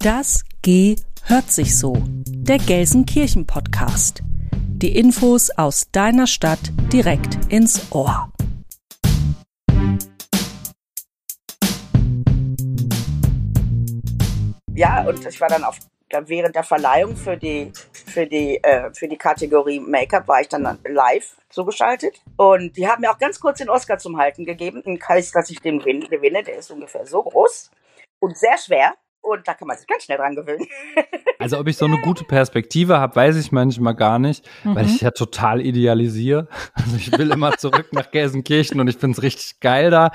Das G hört sich so. Der Gelsenkirchen-Podcast. Die Infos aus deiner Stadt direkt ins Ohr. Ja, und ich war dann während der Verleihung für die Kategorie Make-up war ich dann live zugeschaltet. Und die haben mir auch ganz kurz den Oscar zum Halten gegeben. In Case, dass ich den gewinne, der ist ungefähr so groß und sehr schwer. Und da kann man sich ganz schnell dran gewöhnen. Also ob ich so eine gute Perspektive habe, weiß ich manchmal gar nicht, weil ich ja total idealisiere. Also ich will immer zurück nach Gelsenkirchen und ich finde es richtig geil da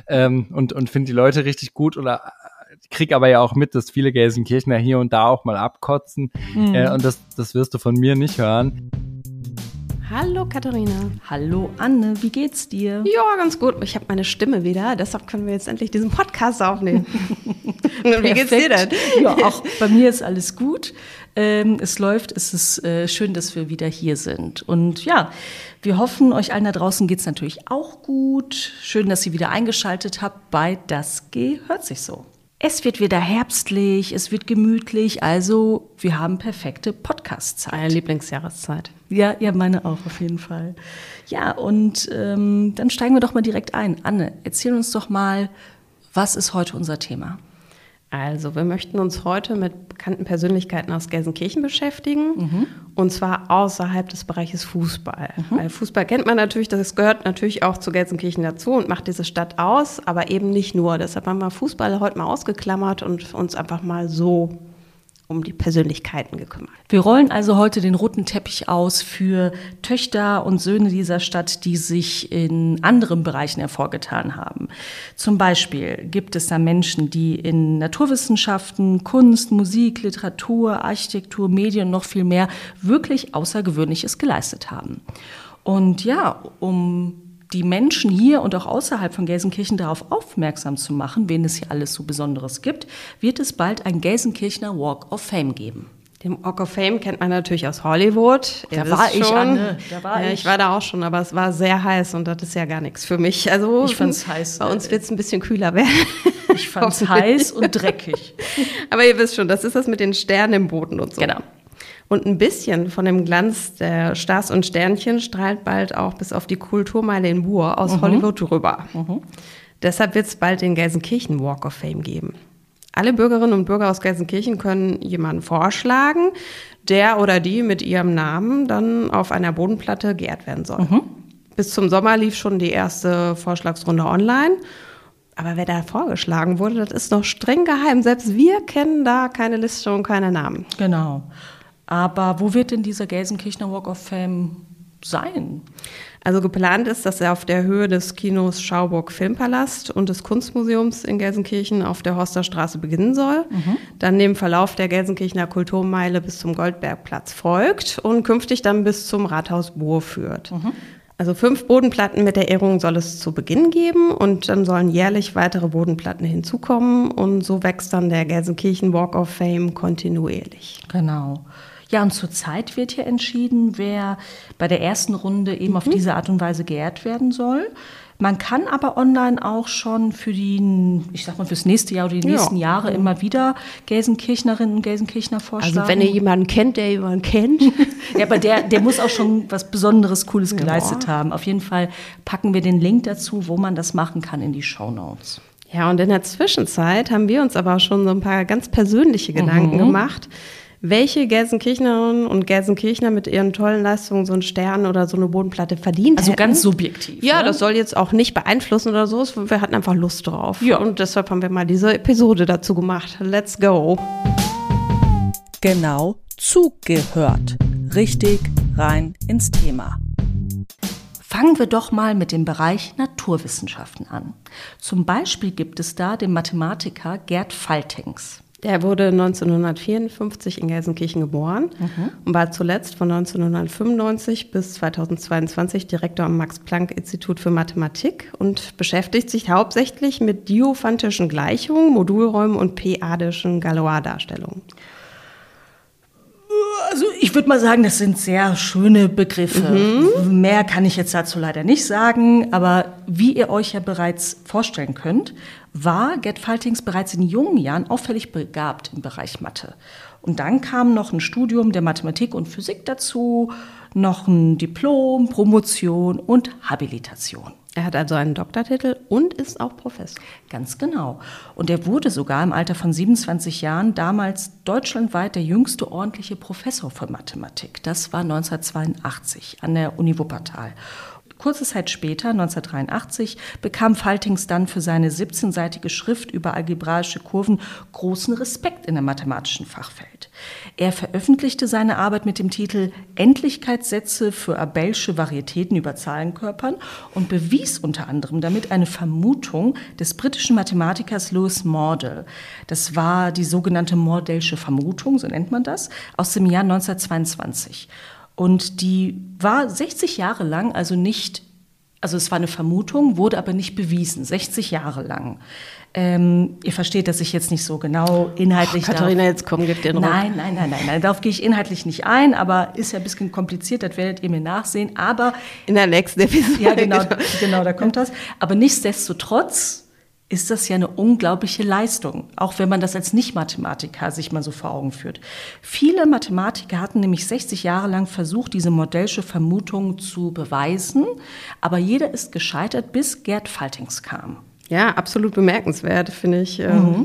und finde die Leute richtig gut oder krieg aber ja auch mit, dass viele Gelsenkirchener hier und da auch mal abkotzen und das wirst du von mir nicht hören. Hallo Katharina. Hallo Anne, wie geht's dir? Ja, ganz gut. Ich habe meine Stimme wieder, deshalb können wir jetzt endlich diesen Podcast aufnehmen. Wie geht's dir denn? Ja, auch bei mir ist alles gut. Es läuft, es ist schön, dass wir wieder hier sind. Und ja, wir hoffen, euch allen da draußen geht's natürlich auch gut. Schön, dass ihr wieder eingeschaltet habt bei Das G hört sich so. Es wird wieder herbstlich, es wird gemütlich, also wir haben perfekte Podcast-Zeit. Meine Lieblingsjahreszeit. Ja, meine auch auf jeden Fall. Ja, und dann steigen wir doch mal direkt ein. Anne, erzähl uns doch mal, was ist heute unser Thema? Also, wir möchten uns heute mit bekannten Persönlichkeiten aus Gelsenkirchen beschäftigen, und zwar außerhalb des Bereiches Fußball. Weil Fußball kennt man natürlich, das gehört natürlich auch zu Gelsenkirchen dazu und macht diese Stadt aus, aber eben nicht nur. Deshalb haben wir Fußball heute mal ausgeklammert und uns einfach mal so um die Persönlichkeiten gekümmert. Wir rollen also heute den roten Teppich aus für Töchter und Söhne dieser Stadt, die sich in anderen Bereichen hervorgetan haben. Zum Beispiel gibt es da Menschen, die in Naturwissenschaften, Kunst, Musik, Literatur, Architektur, Medien und noch viel mehr wirklich Außergewöhnliches geleistet haben. Und ja, um die Menschen hier und auch außerhalb von Gelsenkirchen darauf aufmerksam zu machen, wen es hier alles so Besonderes gibt, wird es bald ein Gelsenkirchener Walk of Fame geben. Den Walk of Fame kennt man natürlich aus Hollywood. Da war ich, Anne. Ich war da auch schon, aber es war sehr heiß und das ist ja gar nichts für mich. Also ich fand's heiß. Bei uns wird es ein bisschen kühler werden. Ich fand's heiß und dreckig. Aber ihr wisst schon, das ist das mit den Sternen im Boden und so. Genau. Und ein bisschen von dem Glanz der Stars und Sternchen strahlt bald auch bis auf die Kulturmeile in Buhr aus Hollywood rüber. Deshalb wird es bald den Gelsenkirchen Walk of Fame geben. Alle Bürgerinnen und Bürger aus Gelsenkirchen können jemanden vorschlagen, der oder die mit ihrem Namen dann auf einer Bodenplatte geehrt werden soll. Bis zum Sommer lief schon die erste Vorschlagsrunde online. Aber wer da vorgeschlagen wurde, das ist noch streng geheim. Selbst wir kennen da keine Liste und keine Namen. Genau. Aber wo wird denn dieser Gelsenkirchener Walk of Fame sein? Also geplant ist, dass er auf der Höhe des Kinos Schauburg Filmpalast und des Kunstmuseums in Gelsenkirchen auf der Horsterstraße beginnen soll. Dann dem Verlauf der Gelsenkirchener Kulturmeile bis zum Goldbergplatz folgt und künftig dann bis zum Rathaus Buhr führt. Also 5 Bodenplatten mit der Ehrung soll es zu Beginn geben und dann sollen jährlich weitere Bodenplatten hinzukommen und so wächst dann der Gelsenkirchen Walk of Fame kontinuierlich. Genau. Ja, und zurzeit wird hier entschieden, wer bei der ersten Runde eben auf diese Art und Weise geehrt werden soll. Man kann aber online auch schon für fürs nächste Jahr oder die nächsten Jahre immer wieder Gelsenkirchnerinnen und Gelsenkirchner vorschlagen. Also wenn ihr jemanden kennt, der jemanden kennt. Ja, aber der muss auch schon was Besonderes, Cooles geleistet haben. Auf jeden Fall packen wir den Link dazu, wo man das machen kann, in die Shownotes. Ja, und in der Zwischenzeit haben wir uns aber auch schon so ein paar ganz persönliche Gedanken gemacht, welche Gelsenkirchnerinnen und Gelsenkirchner mit ihren tollen Leistungen so einen Stern oder so eine Bodenplatte verdient hätten. Also ganz subjektiv. Ja, ne? Das soll jetzt auch nicht beeinflussen oder so. Wir hatten einfach Lust drauf. Ja. Und deshalb haben wir mal diese Episode dazu gemacht. Let's go. Genau zugehört. Richtig rein ins Thema. Fangen wir doch mal mit dem Bereich Naturwissenschaften an. Zum Beispiel gibt es da den Mathematiker Gerd Faltings. Der wurde 1954 in Gelsenkirchen geboren und war zuletzt von 1995 bis 2022 Direktor am Max-Planck-Institut für Mathematik und beschäftigt sich hauptsächlich mit diophantischen Gleichungen, Modulräumen und p-adischen Galois-Darstellungen. Also Ich würde mal sagen, das sind sehr schöne Begriffe. Mehr kann ich jetzt dazu leider nicht sagen, aber wie ihr euch ja bereits vorstellen könnt, war Gerd Faltings bereits in jungen Jahren auffällig begabt im Bereich Mathe. Und dann kam noch ein Studium der Mathematik und Physik dazu, noch ein Diplom, Promotion und Habilitation. Er hat also einen Doktortitel und ist auch Professor. Ganz genau. Und er wurde sogar im Alter von 27 Jahren damals deutschlandweit der jüngste ordentliche Professor für Mathematik. Das war 1982 an der Uni Wuppertal. Kurze Zeit später, 1983, bekam Faltings dann für seine 17-seitige Schrift über algebraische Kurven großen Respekt in der mathematischen Fachwelt. Er veröffentlichte seine Arbeit mit dem Titel Endlichkeitssätze für abelsche Varietäten über Zahlenkörpern und bewies unter anderem damit eine Vermutung des britischen Mathematikers Lewis Mordell. Das war die sogenannte Mordellsche Vermutung, so nennt man das, aus dem Jahr 1922. Und die war 60 Jahre lang, also es war eine Vermutung, wurde aber nicht bewiesen, 60 Jahre lang. Ihr versteht, dass ich jetzt nicht so genau inhaltlich... Katharina, jetzt komm, gib dir einen Ruck. Nein, darauf gehe ich inhaltlich nicht ein, aber ist ja ein bisschen kompliziert, das werdet ihr mir nachsehen, aber... In der nächsten Episode. Ja, genau, da kommt das. Aber nichtsdestotrotz ist das ja eine unglaubliche Leistung, auch wenn man das als Nicht-Mathematiker sich mal so vor Augen führt. Viele Mathematiker hatten nämlich 60 Jahre lang versucht, diese Mordellsche Vermutung zu beweisen, aber jeder ist gescheitert, bis Gerd Faltings kam. Ja, absolut bemerkenswert, finde ich.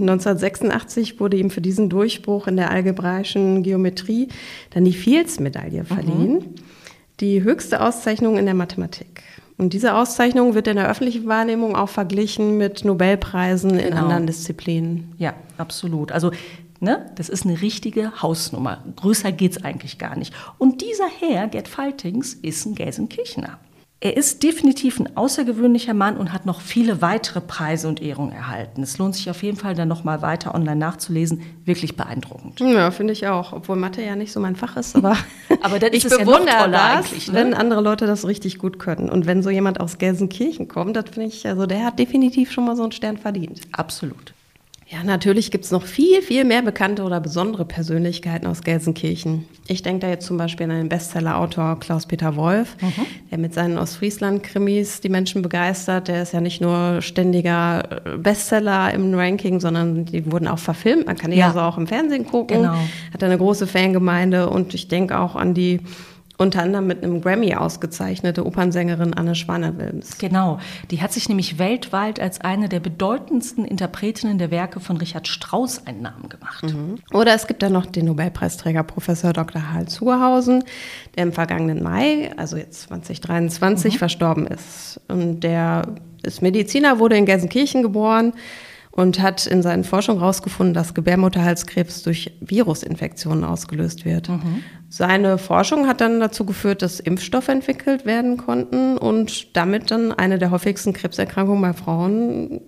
1986 wurde ihm für diesen Durchbruch in der algebraischen Geometrie dann die Fields-Medaille verliehen, die höchste Auszeichnung in der Mathematik. Und diese Auszeichnung wird in der öffentlichen Wahrnehmung auch verglichen mit Nobelpreisen in anderen Disziplinen. Ja, absolut. Also, das ist eine richtige Hausnummer. Größer geht's eigentlich gar nicht. Und dieser Herr, Gerd Faltings, ist ein Gelsenkirchener. Er ist definitiv ein außergewöhnlicher Mann und hat noch viele weitere Preise und Ehrungen erhalten. Es lohnt sich auf jeden Fall, dann noch mal weiter online nachzulesen. Wirklich beeindruckend. Ja, finde ich auch. Obwohl Mathe ja nicht so mein Fach ist, aber das ich ist bewundere ja das, wenn andere Leute das richtig gut können. Und wenn so jemand aus Gelsenkirchen kommt, das finde ich, also der hat definitiv schon mal so einen Stern verdient. Absolut. Ja, natürlich gibt es noch viel, viel mehr bekannte oder besondere Persönlichkeiten aus Gelsenkirchen. Ich denke da jetzt zum Beispiel an den Bestseller-Autor Klaus-Peter Wolf, der mit seinen Ostfriesland-Krimis die Menschen begeistert. Der ist ja nicht nur ständiger Bestseller im Ranking, sondern die wurden auch verfilmt. Man kann die also auch im Fernsehen gucken. Genau. Hat eine große Fangemeinde und ich denke auch an die unter anderem mit einem Grammy ausgezeichnete Opernsängerin Anne Schwaner-Wilms. Genau, die hat sich nämlich weltweit als eine der bedeutendsten Interpretinnen der Werke von Richard Strauss einen Namen gemacht. Oder es gibt dann noch den Nobelpreisträger Professor Dr. Harald Zurhausen, der im vergangenen Mai, also jetzt 2023, verstorben ist. Und der ist Mediziner, wurde in Gelsenkirchen geboren und hat in seinen Forschungen herausgefunden, dass Gebärmutterhalskrebs durch Virusinfektionen ausgelöst wird. Seine Forschung hat dann dazu geführt, dass Impfstoffe entwickelt werden konnten und damit dann eine der häufigsten Krebserkrankungen bei Frauen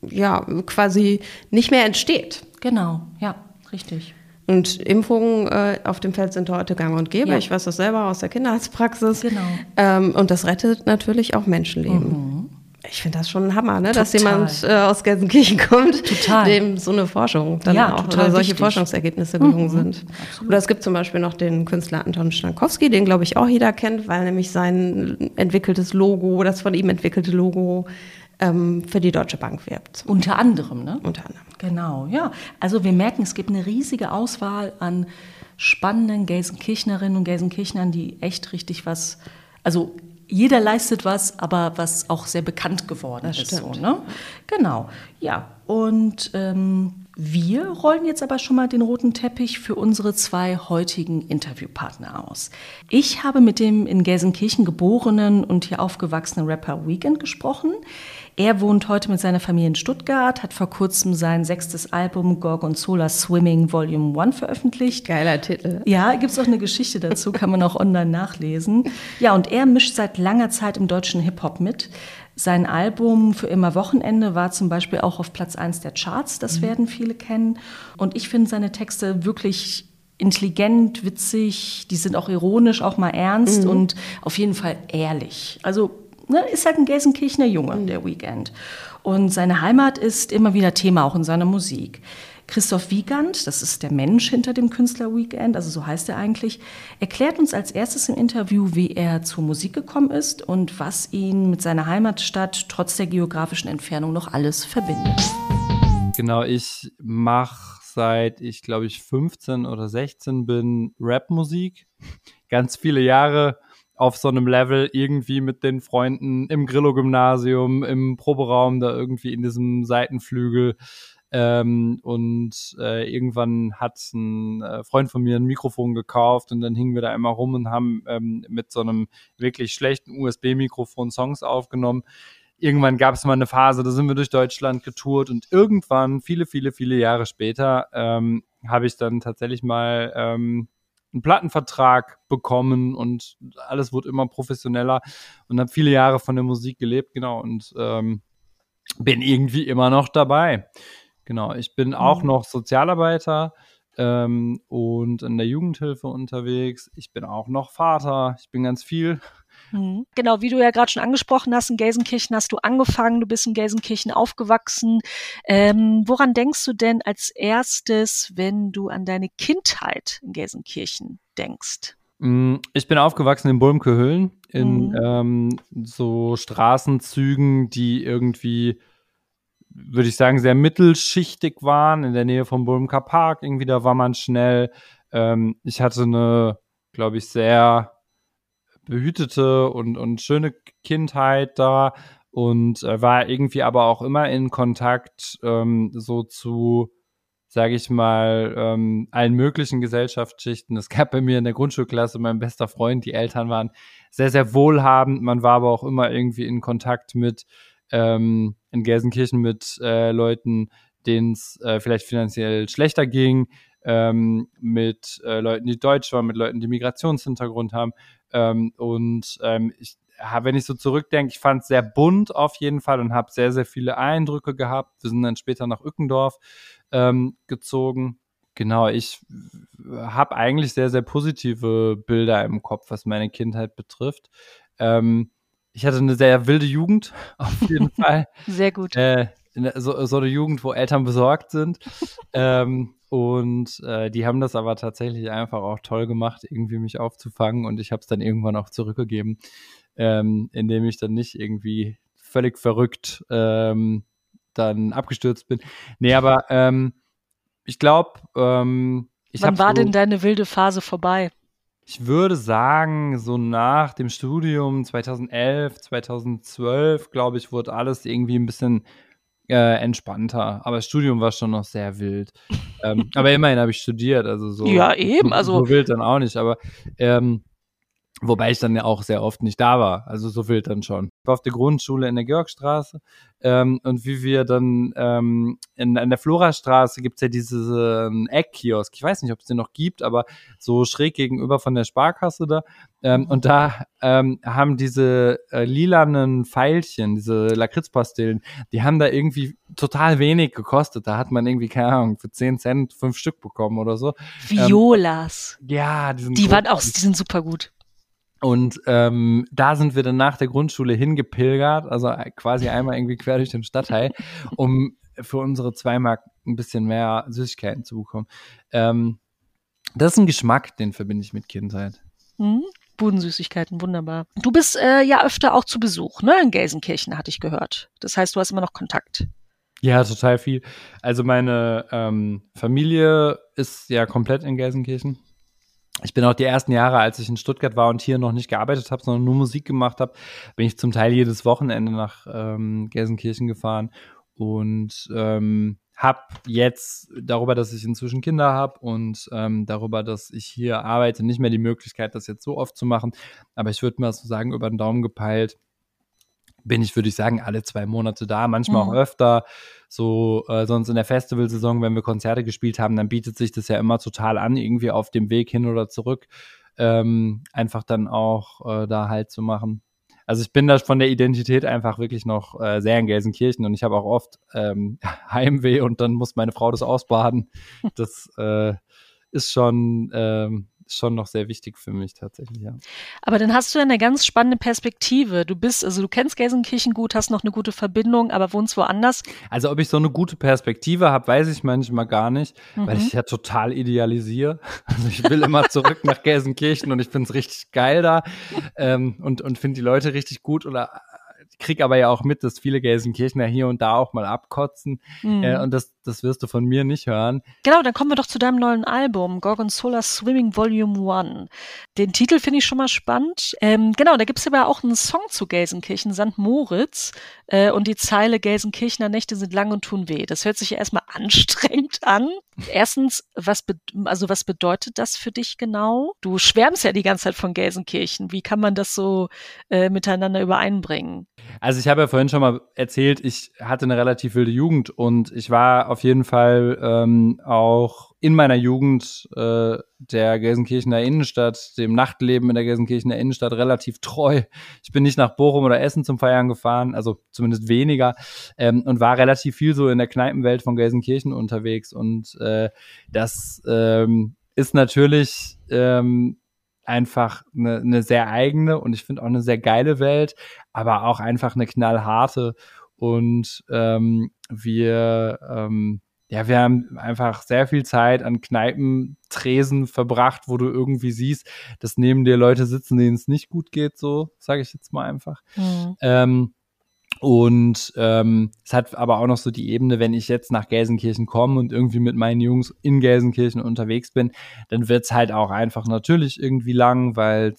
quasi nicht mehr entsteht. Genau, ja, richtig. Und Impfungen auf dem Feld sind heute gang und gäbe. Ja. Ich weiß das selber aus der Kinderarztpraxis. Genau. Und das rettet natürlich auch Menschenleben. Ich finde das schon ein Hammer, dass jemand aus Gelsenkirchen kommt, dem so eine Forschung dann auch oder solche wichtig. Forschungsergebnisse gelungen sind. Absolut. Oder es gibt zum Beispiel noch den Künstler Anton Stankowski, den glaube ich auch jeder kennt, weil nämlich sein entwickeltes Logo, das von ihm entwickelte Logo für die Deutsche Bank wirbt. Unter anderem, ne? Unter anderem. Genau, ja. Also wir merken, es gibt eine riesige Auswahl an spannenden Gelsenkirchnerinnen und Gelsenkirchnern, die echt richtig was, also jeder leistet was, aber was auch sehr bekannt geworden ist. So, ne? Genau, ja. Und wir rollen jetzt aber schon mal den roten Teppich für unsere 2 heutigen Interviewpartner aus. Ich habe mit dem in Gelsenkirchen geborenen und hier aufgewachsenen Rapper Weeknd gesprochen. Er wohnt heute mit seiner Familie in Stuttgart, hat vor kurzem sein 6. Album Gorgonzola Swimming Volume 1 veröffentlicht. Geiler Titel. Ja, gibt es auch eine Geschichte dazu, kann man auch online nachlesen. Ja, und er mischt seit langer Zeit im deutschen Hip-Hop mit. Sein Album Für immer Wochenende war zum Beispiel auch auf Platz 1 der Charts, das werden viele kennen. Und ich finde seine Texte wirklich intelligent, witzig, die sind auch ironisch, auch mal ernst und auf jeden Fall ehrlich. Also ist halt ein Gelsenkirchener Junge, der Weeknd. Und seine Heimat ist immer wieder Thema, auch in seiner Musik. Christoph Wiegand, das ist der Mensch hinter dem Künstlerweekend, also so heißt er eigentlich, erklärt uns als erstes im Interview, wie er zur Musik gekommen ist und was ihn mit seiner Heimatstadt trotz der geografischen Entfernung noch alles verbindet. Genau, ich mache seit ich, glaube ich, 15 oder 16 bin Rapmusik. Ganz viele Jahre auf so einem Level irgendwie mit den Freunden im Grillo-Gymnasium, im Proberaum, da irgendwie in diesem Seitenflügel. Irgendwann hat ein Freund von mir ein Mikrofon gekauft und dann hingen wir da immer rum und haben mit so einem wirklich schlechten USB-Mikrofon Songs aufgenommen. Irgendwann gab es mal eine Phase, da sind wir durch Deutschland getourt und irgendwann, viele, viele, viele Jahre später, habe ich dann tatsächlich mal einen Plattenvertrag bekommen und alles wurde immer professioneller und habe viele Jahre von der Musik gelebt, genau, und bin irgendwie immer noch dabei. Genau, ich bin auch noch Sozialarbeiter und in der Jugendhilfe unterwegs. Ich bin auch noch Vater, ich bin ganz viel. Genau, wie du ja gerade schon angesprochen hast, in Gelsenkirchen hast du angefangen, du bist in Gelsenkirchen aufgewachsen. Woran denkst du denn als erstes, wenn du an deine Kindheit in Gelsenkirchen denkst? Ich bin aufgewachsen in Bulmke-Höhlen, in so Straßenzügen, die irgendwie, würde ich sagen, sehr mittelschichtig waren, in der Nähe vom Bulmker Park. Irgendwie, da war man schnell. Ich hatte eine, glaube ich, sehr behütete und schöne Kindheit da und war irgendwie aber auch immer in Kontakt so zu, sage ich mal, allen möglichen Gesellschaftsschichten. Es gab bei mir in der Grundschulklasse mein bester Freund, die Eltern waren sehr, sehr wohlhabend. Man war aber auch immer irgendwie in Kontakt mit in Gelsenkirchen mit Leuten, denen es vielleicht finanziell schlechter ging, mit Leuten, die deutsch waren, mit Leuten, die Migrationshintergrund haben. Wenn ich so zurückdenke, ich fand es sehr bunt auf jeden Fall und habe sehr, sehr viele Eindrücke gehabt. Wir sind dann später nach Ückendorf gezogen. Genau, ich habe eigentlich sehr, sehr positive Bilder im Kopf, was meine Kindheit betrifft. Ich hatte eine sehr wilde Jugend, auf jeden Fall. Sehr gut. So eine Jugend, wo Eltern besorgt sind. Die haben das aber tatsächlich einfach auch toll gemacht, irgendwie mich aufzufangen. Und ich habe es dann irgendwann auch zurückgegeben, indem ich dann nicht irgendwie völlig verrückt dann abgestürzt bin. Nee, aber ich glaube, Wann war denn deine wilde Phase vorbei? Ich würde sagen, so nach dem Studium 2011, 2012, glaube ich, wurde alles irgendwie ein bisschen entspannter. Aber das Studium war schon noch sehr wild. Aber immerhin habe ich studiert, also so. Ja, eben. So wild dann auch nicht, aber wobei ich dann ja auch sehr oft nicht da war, also so wild dann schon. Ich war auf der Grundschule in der Georgstraße und wie wir dann in der Florastraße gibt's ja diesen Eckkiosk. Ich weiß nicht, ob es den noch gibt, aber so schräg gegenüber von der Sparkasse da. Und da haben diese lilanen Veilchen, diese Lakritzpastillen, die haben da irgendwie total wenig gekostet. Da hat man irgendwie, keine Ahnung, für 10 Cent 5 Stück bekommen oder so. Violas. Ja, die sind super gut. Und da sind wir dann nach der Grundschule hingepilgert, also quasi einmal irgendwie quer durch den Stadtteil, um für unsere 2 Mark ein bisschen mehr Süßigkeiten zu bekommen. Das ist ein Geschmack, den verbinde ich mit Kindheit. Budensüßigkeiten, wunderbar. Du bist ja öfter auch zu Besuch, ne? In Gelsenkirchen, hatte ich gehört. Das heißt, du hast immer noch Kontakt. Ja, total viel. Also meine Familie ist ja komplett in Gelsenkirchen. Ich bin auch die ersten Jahre, als ich in Stuttgart war und hier noch nicht gearbeitet habe, sondern nur Musik gemacht habe, bin ich zum Teil jedes Wochenende nach Gelsenkirchen gefahren und habe jetzt darüber, dass ich inzwischen Kinder habe und darüber, dass ich hier arbeite, nicht mehr die Möglichkeit, das jetzt so oft zu machen. Aber ich würde mal so sagen, über den Daumen gepeilt bin ich, würde ich sagen, alle 2 Monate da, manchmal auch öfter. So sonst in der Festivalsaison, wenn wir Konzerte gespielt haben, dann bietet sich das ja immer total an, irgendwie auf dem Weg hin oder zurück einfach dann auch da Halt zu machen. Also ich bin da von der Identität einfach wirklich noch sehr in Gelsenkirchen und ich habe auch oft Heimweh und dann muss meine Frau das ausbaden. Das ist schon schon noch sehr wichtig für mich tatsächlich, ja. Aber dann hast du ja eine ganz spannende Perspektive. Du kennst Gelsenkirchen gut, hast noch eine gute Verbindung, aber wohnst woanders. Also ob ich so eine gute Perspektive habe, weiß ich manchmal gar nicht, weil ich ja total idealisiere. Also ich will immer zurück nach Gelsenkirchen und ich finde es richtig geil da und finde die Leute richtig gut oder krieg aber ja auch mit, dass viele Gelsenkirchener hier und da auch mal abkotzen und das wirst du von mir nicht hören. Genau, dann kommen wir doch zu deinem neuen Album, Gorgonzola Swimming Volume 1. Den Titel finde ich schon mal spannend. Genau, da gibt es aber auch einen Song zu Gelsenkirchen, St. Moritz und die Zeile Gelsenkirchener Nächte sind lang und tun weh. Das hört sich ja erstmal anstrengend an. Erstens, was bedeutet das für dich genau? Du schwärmst ja die ganze Zeit von Gelsenkirchen. Wie kann man das so miteinander übereinbringen? Also ich habe ja vorhin schon mal erzählt, ich hatte eine relativ wilde Jugend und ich war auf jeden Fall auch in meiner Jugend der Gelsenkirchener Innenstadt, dem Nachtleben in der Gelsenkirchener Innenstadt relativ treu. Ich bin nicht nach Bochum oder Essen zum Feiern gefahren, also zumindest weniger, und war relativ viel so in der Kneipenwelt von Gelsenkirchen unterwegs und das ist natürlich einfach eine sehr eigene und ich finde auch eine sehr geile Welt, aber auch einfach eine knallharte und wir haben einfach sehr viel Zeit an Kneipentresen verbracht, wo du irgendwie siehst, dass neben dir Leute sitzen, denen es nicht gut geht, so sage ich jetzt mal einfach. Und es hat aber auch noch so die Ebene, wenn ich jetzt nach Gelsenkirchen komme und irgendwie mit meinen Jungs in Gelsenkirchen unterwegs bin, dann wird's halt auch einfach natürlich irgendwie lang, weil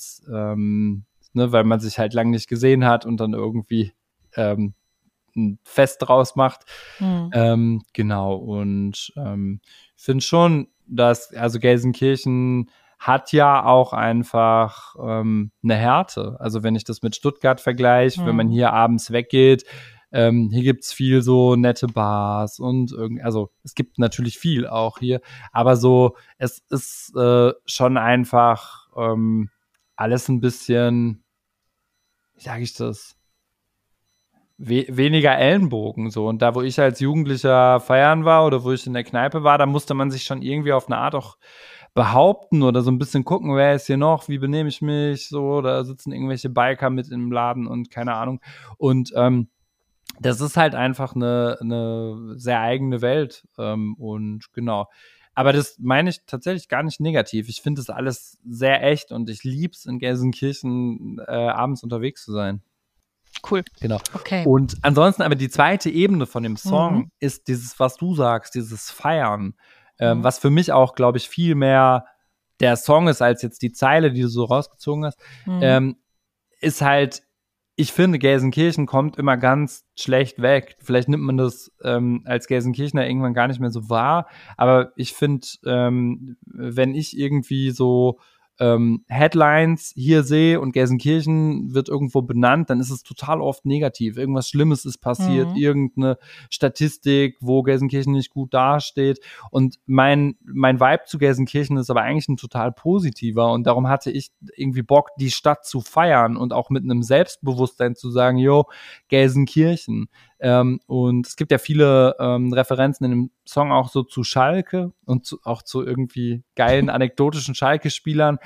man sich halt lang nicht gesehen hat und dann irgendwie ein Fest draus macht. Genau, und ich finde schon, dass also Gelsenkirchen hat ja auch einfach eine Härte. Also wenn ich das mit Stuttgart vergleiche, wenn man hier abends weggeht, hier gibt's viel so nette Bars und also es gibt natürlich viel auch hier, aber so, es ist schon einfach alles ein bisschen, wie sage ich das, weniger Ellenbogen so. Und da, wo ich als Jugendlicher feiern war oder wo ich in der Kneipe war, da musste man sich schon irgendwie auf eine Art auch behaupten oder so ein bisschen gucken, wer ist hier noch, wie benehme ich mich, so, da sitzen irgendwelche Biker mit im Laden und keine Ahnung. Und das ist halt einfach eine sehr eigene Welt und genau. Aber das meine ich tatsächlich gar nicht negativ. Ich finde das alles sehr echt und ich lieb's in Gelsenkirchen abends unterwegs zu sein. Cool. Genau. Okay. Und ansonsten aber die zweite Ebene von dem Song ist dieses, was du sagst, dieses Feiern, was für mich auch, glaube ich, viel mehr der Song ist, als jetzt die Zeile, die du so rausgezogen hast, ist halt, ich finde, Gelsenkirchen kommt immer ganz schlecht weg. Vielleicht nimmt man das als Gelsenkirchener irgendwann gar nicht mehr so wahr, aber ich finde, wenn ich irgendwie so Headlines hier sehe und Gelsenkirchen wird irgendwo benannt, dann ist es total oft negativ. Irgendwas Schlimmes ist passiert, irgendeine Statistik, wo Gelsenkirchen nicht gut dasteht. Und mein Vibe zu Gelsenkirchen ist aber eigentlich ein total positiver und darum hatte ich irgendwie Bock, die Stadt zu feiern und auch mit einem Selbstbewusstsein zu sagen, yo, Gelsenkirchen. Und es gibt ja viele Referenzen in dem Song auch so zu Schalke und auch zu irgendwie geilen anekdotischen Schalke-Spielern.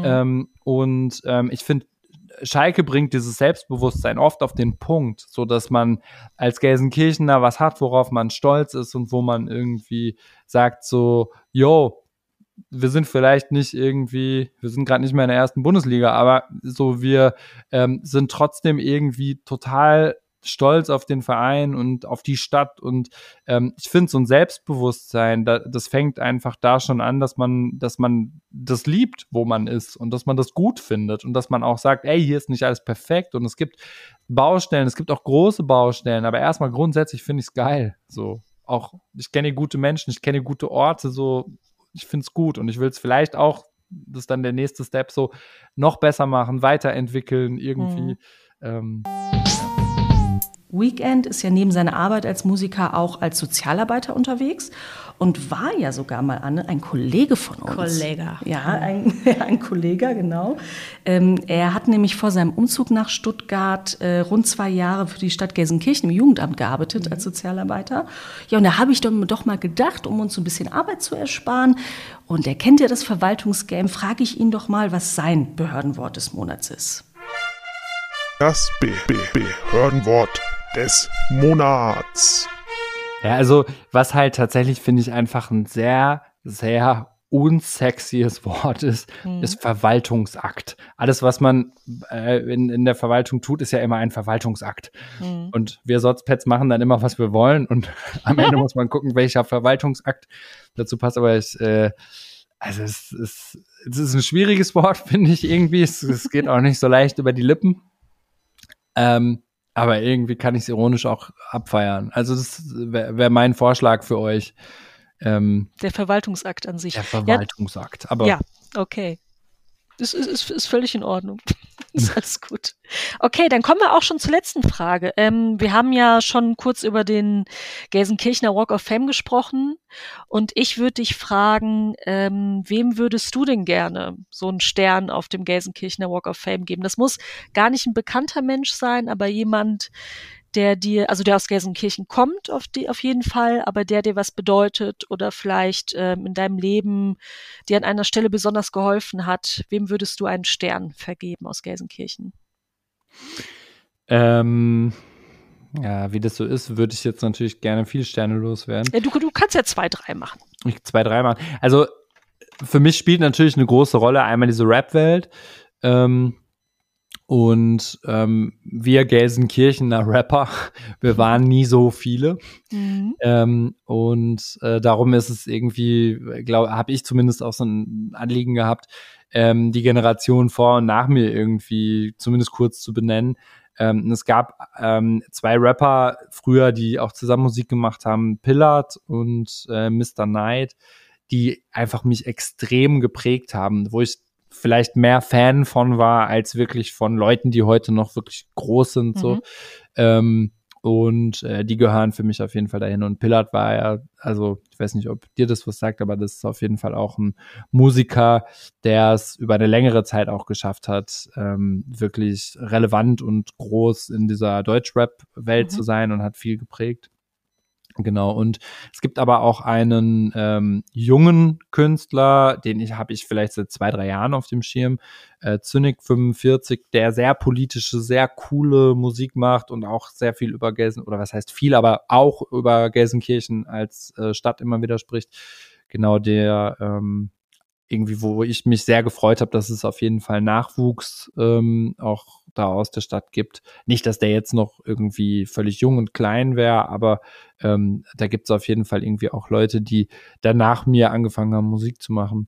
Ich finde, Schalke bringt dieses Selbstbewusstsein oft auf den Punkt, so dass man als Gelsenkirchener was hat, worauf man stolz ist und wo man irgendwie sagt so, yo, wir sind vielleicht nicht irgendwie, wir sind gerade nicht mehr in der ersten Bundesliga, aber so wir sind trotzdem irgendwie total stolz auf den Verein und auf die Stadt und ich finde so ein Selbstbewusstsein, das fängt einfach da schon an, dass man das liebt, wo man ist und dass man das gut findet und dass man auch sagt, ey, hier ist nicht alles perfekt und es gibt Baustellen, es gibt auch große Baustellen, aber erstmal grundsätzlich finde ich es geil, so auch, ich kenne gute Menschen, ich kenne gute Orte, so, ich finde es gut und ich will es vielleicht auch, das ist dann der nächste Step, so noch besser machen, weiterentwickeln, irgendwie. Weekend ist ja neben seiner Arbeit als Musiker auch als Sozialarbeiter unterwegs und war ja sogar mal, Anne, ein Kollege von uns. Kollege. Ja, ein Kollege, genau. Er hat nämlich vor seinem Umzug nach Stuttgart rund 2 Jahre für die Stadt Gelsenkirchen im Jugendamt gearbeitet als Sozialarbeiter. Ja, und da habe ich doch mal gedacht, um uns so ein bisschen Arbeit zu ersparen, und er kennt ja das Verwaltungsgame, frage ich ihn doch mal, was sein Behördenwort des Monats ist. Das Behördenwort des Monats. Ja, also was halt tatsächlich, finde ich, einfach ein sehr, sehr unsexies Wort ist Verwaltungsakt. Alles, was man in der Verwaltung tut, ist ja immer ein Verwaltungsakt. Und wir Sotzpets machen dann immer, was wir wollen, und am Ende muss man gucken, welcher Verwaltungsakt dazu passt. Aber es ist ein schwieriges Wort, finde ich irgendwie. Es geht auch nicht so leicht über die Lippen. Aber irgendwie kann ich es ironisch auch abfeiern. Also das wär mein Vorschlag für euch. Der Verwaltungsakt an sich. Der Verwaltungsakt. Ja, aber ja, okay. Ist völlig in Ordnung. Ist alles gut. Okay, dann kommen wir auch schon zur letzten Frage. Wir haben ja schon kurz über den Gelsenkirchener Walk of Fame gesprochen, und ich würde dich fragen, wem würdest du denn gerne so einen Stern auf dem Gelsenkirchener Walk of Fame geben? Das muss gar nicht ein bekannter Mensch sein, aber jemand, der aus Gelsenkirchen kommt, auf jeden Fall, aber der dir was bedeutet oder vielleicht in deinem Leben dir an einer Stelle besonders geholfen hat. Wem würdest du einen Stern vergeben aus Gelsenkirchen? ja, wie das so ist, würde ich jetzt natürlich gerne viele Sterne loswerden. Ja, du kannst ja 2, 3 machen. 2, 3 machen. Also für mich spielt natürlich eine große Rolle einmal diese Rap-Welt. Und wir Gelsenkirchener Rapper, wir waren nie so viele. Darum ist es irgendwie, habe ich zumindest auch so ein Anliegen gehabt, die Generation vor und nach mir irgendwie zumindest kurz zu benennen. Es gab 2 Rapper früher, die auch zusammen Musik gemacht haben, Pillard und Mr. Knight, die einfach mich extrem geprägt haben, wo ich vielleicht mehr Fan von war, als wirklich von Leuten, die heute noch wirklich groß sind. So. Die gehören für mich auf jeden Fall dahin. Und Pillard war ja, also ich weiß nicht, ob dir das was sagt, aber das ist auf jeden Fall auch ein Musiker, der es über eine längere Zeit auch geschafft hat, wirklich relevant und groß in dieser Deutschrap-Welt zu sein, und hat viel geprägt. Genau, und es gibt aber auch einen jungen Künstler, habe ich vielleicht seit 2, 3 Jahren auf dem Schirm, Zynik 45, der sehr politische, sehr coole Musik macht und auch sehr viel über oder was heißt viel, aber auch über Gelsenkirchen als Stadt immer wieder spricht. Genau, der irgendwie, wo ich mich sehr gefreut habe, dass es auf jeden Fall Nachwuchs auch da aus der Stadt gibt. Nicht, dass der jetzt noch irgendwie völlig jung und klein wäre, aber da gibt es auf jeden Fall irgendwie auch Leute, die danach mir angefangen haben, Musik zu machen.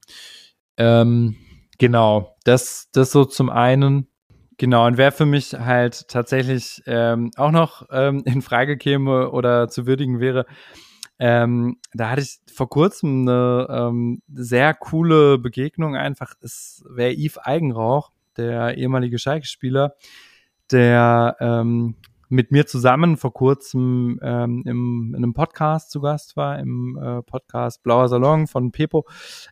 Genau, das so zum einen. Genau, und wer für mich halt tatsächlich auch noch in Frage käme oder zu würdigen wäre, da hatte ich vor kurzem eine sehr coole Begegnung einfach. Es wäre Yves Eigenrauch, der ehemalige Schalke-Spieler, der mit mir zusammen vor kurzem in einem Podcast zu Gast war, im Podcast Blauer Salon von Pepo.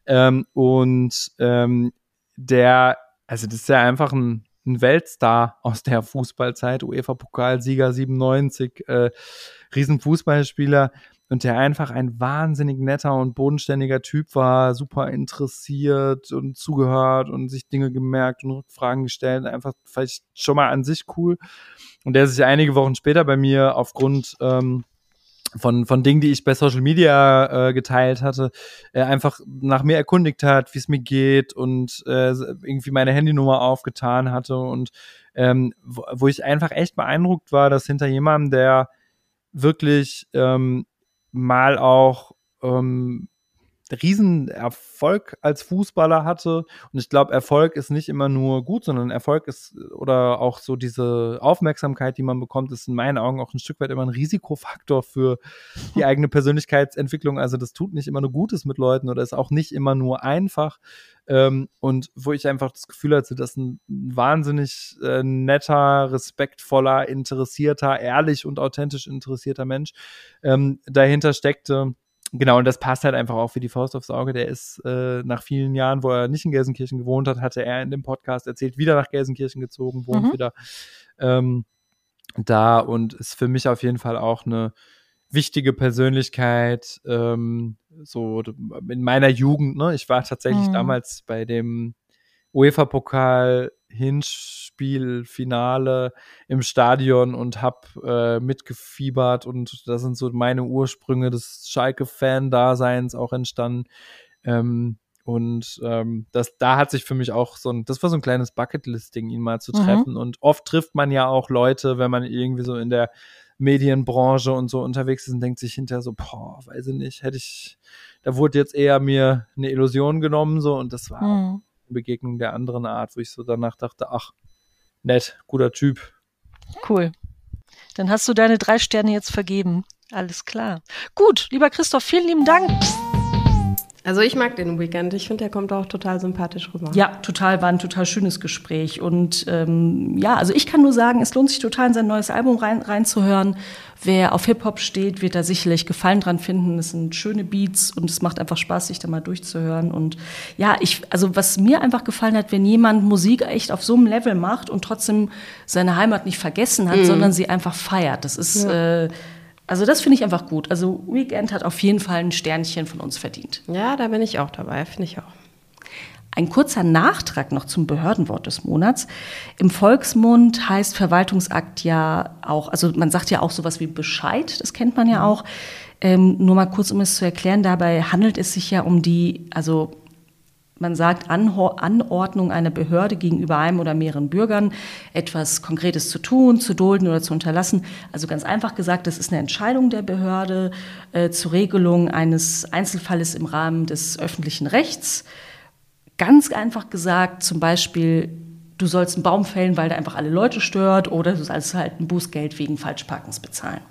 Das ist ja einfach ein Weltstar aus der Fußballzeit, UEFA-Pokalsieger 97, Riesenfußballspieler, und der einfach ein wahnsinnig netter und bodenständiger Typ war, super interessiert und zugehört und sich Dinge gemerkt und Rückfragen gestellt, einfach vielleicht schon mal an sich cool. Und der sich einige Wochen später bei mir aufgrund von Dingen, die ich bei Social Media geteilt hatte, einfach nach mir erkundigt hat, wie es mir geht, und irgendwie meine Handynummer aufgetan hatte, und wo ich einfach echt beeindruckt war, dass hinter jemandem, der wirklich mal auch Riesenerfolg als Fußballer hatte. Und ich glaube, Erfolg ist nicht immer nur gut, sondern Erfolg ist, oder auch so diese Aufmerksamkeit, die man bekommt, ist in meinen Augen auch ein Stück weit immer ein Risikofaktor für die eigene Persönlichkeitsentwicklung. Also das tut nicht immer nur Gutes mit Leuten oder ist auch nicht immer nur einfach. Und wo ich einfach das Gefühl hatte, dass ein wahnsinnig netter, respektvoller, interessierter, ehrlich und authentisch interessierter Mensch dahinter steckte. Genau, und das passt halt einfach auch wie die Faust aufs Auge. Der ist nach vielen Jahren, wo er nicht in Gelsenkirchen gewohnt hat, hatte er in dem Podcast erzählt, wieder nach Gelsenkirchen gezogen, wohnt wieder da und ist für mich auf jeden Fall auch eine wichtige Persönlichkeit, so in meiner Jugend, ne? Ich war tatsächlich damals bei dem UEFA-Pokal-Hinspiel-Finale im Stadion und habe mitgefiebert und da sind so meine Ursprünge des Schalke-Fan-Daseins auch entstanden. Da hat sich für mich auch das war so ein kleines Bucketlist-Ding, ihn mal zu treffen. Und oft trifft man ja auch Leute, wenn man irgendwie so in der Medienbranche und so unterwegs ist und denkt sich hinterher so, weiß ich nicht, da wurde jetzt eher mir eine Illusion genommen, so, und das war auch eine Begegnung der anderen Art, wo ich so danach dachte, ach, nett, guter Typ. Cool. Dann hast du deine 3 Sterne jetzt vergeben. Alles klar. Gut, lieber Christoph, vielen lieben Dank. Also ich mag den Weekend. Ich finde, der kommt auch total sympathisch rüber. Ja, total, war ein total schönes Gespräch. Und also ich kann nur sagen, es lohnt sich total, in sein neues Album reinzuhören. Wer auf Hip-Hop steht, wird da sicherlich Gefallen dran finden. Es sind schöne Beats und es macht einfach Spaß, sich da mal durchzuhören. Und ja, was mir einfach gefallen hat, wenn jemand Musik echt auf so einem Level macht und trotzdem seine Heimat nicht vergessen hat, sondern sie einfach feiert. Das ist das finde ich einfach gut. Also Weekend hat auf jeden Fall ein Sternchen von uns verdient. Ja, da bin ich auch dabei, finde ich auch. Ein kurzer Nachtrag noch zum Behördenwort des Monats. Im Volksmund heißt Verwaltungsakt ja auch, also man sagt ja auch sowas wie Bescheid, das kennt man ja auch. Nur mal kurz, um es zu erklären, dabei handelt es sich ja um man sagt Anordnung einer Behörde gegenüber einem oder mehreren Bürgern, etwas Konkretes zu tun, zu dulden oder zu unterlassen. Also ganz einfach gesagt, das ist eine Entscheidung der Behörde zur Regelung eines Einzelfalles im Rahmen des öffentlichen Rechts. Ganz einfach gesagt, zum Beispiel, du sollst einen Baum fällen, weil der einfach alle Leute stört, oder du sollst halt ein Bußgeld wegen Falschparkens bezahlen.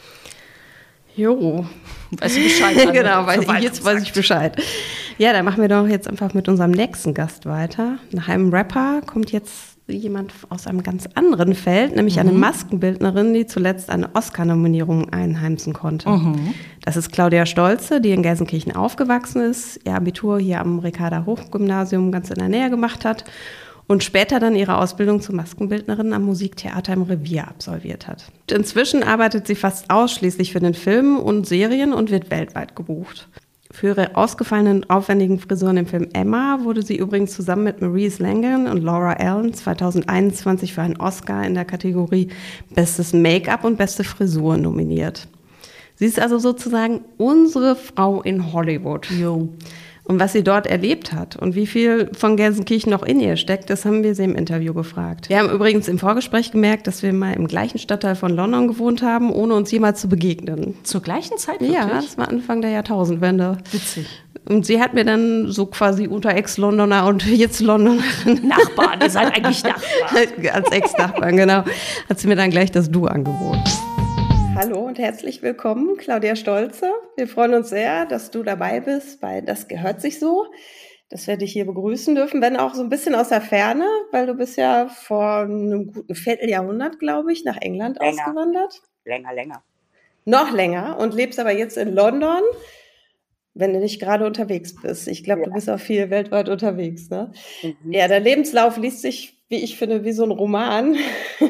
Jo. Weißt du Bescheid? Genau, jetzt weiß ich Bescheid. Ja, dann machen wir doch jetzt einfach mit unserem nächsten Gast weiter. Nach einem Rapper kommt jetzt jemand aus einem ganz anderen Feld, nämlich eine Maskenbildnerin, die zuletzt eine Oscar-Nominierung einheimsen konnte. Das ist Claudia Stolze, die in Gelsenkirchen aufgewachsen ist, ihr Abitur hier am Ricarda-Hochgymnasium ganz in der Nähe gemacht hat und später dann ihre Ausbildung zur Maskenbildnerin am Musiktheater im Revier absolviert hat. Inzwischen arbeitet sie fast ausschließlich für den Film und Serien und wird weltweit gebucht. Für ihre ausgefallenen, aufwendigen Frisuren im Film Emma wurde sie übrigens zusammen mit Maurice Langan und Laura Allen 2021 für einen Oscar in der Kategorie Bestes Make-up und Beste Frisur nominiert. Sie ist also sozusagen unsere Frau in Hollywood. Jo. Und was sie dort erlebt hat und wie viel von Gelsenkirchen noch in ihr steckt, das haben wir sie im Interview gefragt. Wir haben übrigens im Vorgespräch gemerkt, dass wir mal im gleichen Stadtteil von London gewohnt haben, ohne uns jemals zu begegnen. Zur gleichen Zeit wirklich? Ja, das war Anfang der Jahrtausendwende. Witzig. Und sie hat mir dann so quasi unter Ex-Londoner und jetzt Londonerin. Nachbarn, ihr seid eigentlich Nachbarn. Als Ex-Nachbarn, genau. Hat sie mir dann gleich das Du angeboten. Hallo und herzlich willkommen, Claudia Stolze. Wir freuen uns sehr, dass du dabei bist bei Das gehört sich so, dass wir dich hier begrüßen dürfen, wenn auch so ein bisschen aus der Ferne, weil du bist ja vor einem guten Vierteljahrhundert, glaube ich, nach England ausgewandert. Länger. Noch länger und lebst aber jetzt in London, wenn du nicht gerade unterwegs bist. Ich glaube, du bist auch viel weltweit unterwegs, ne? Ja, der Lebenslauf liest sich, wie ich finde, wie so ein Roman. Du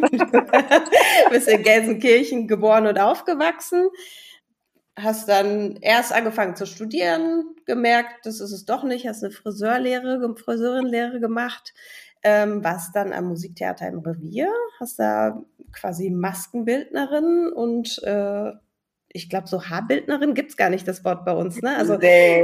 bist in Gelsenkirchen geboren und aufgewachsen, hast dann erst angefangen zu studieren, gemerkt, das ist es doch nicht, hast eine Friseurinlehre gemacht, warst dann am Musiktheater im Revier, hast da quasi Maskenbildnerin und ich glaube, so Haarbildnerin gibt's gar nicht, das Wort bei uns, ne? Also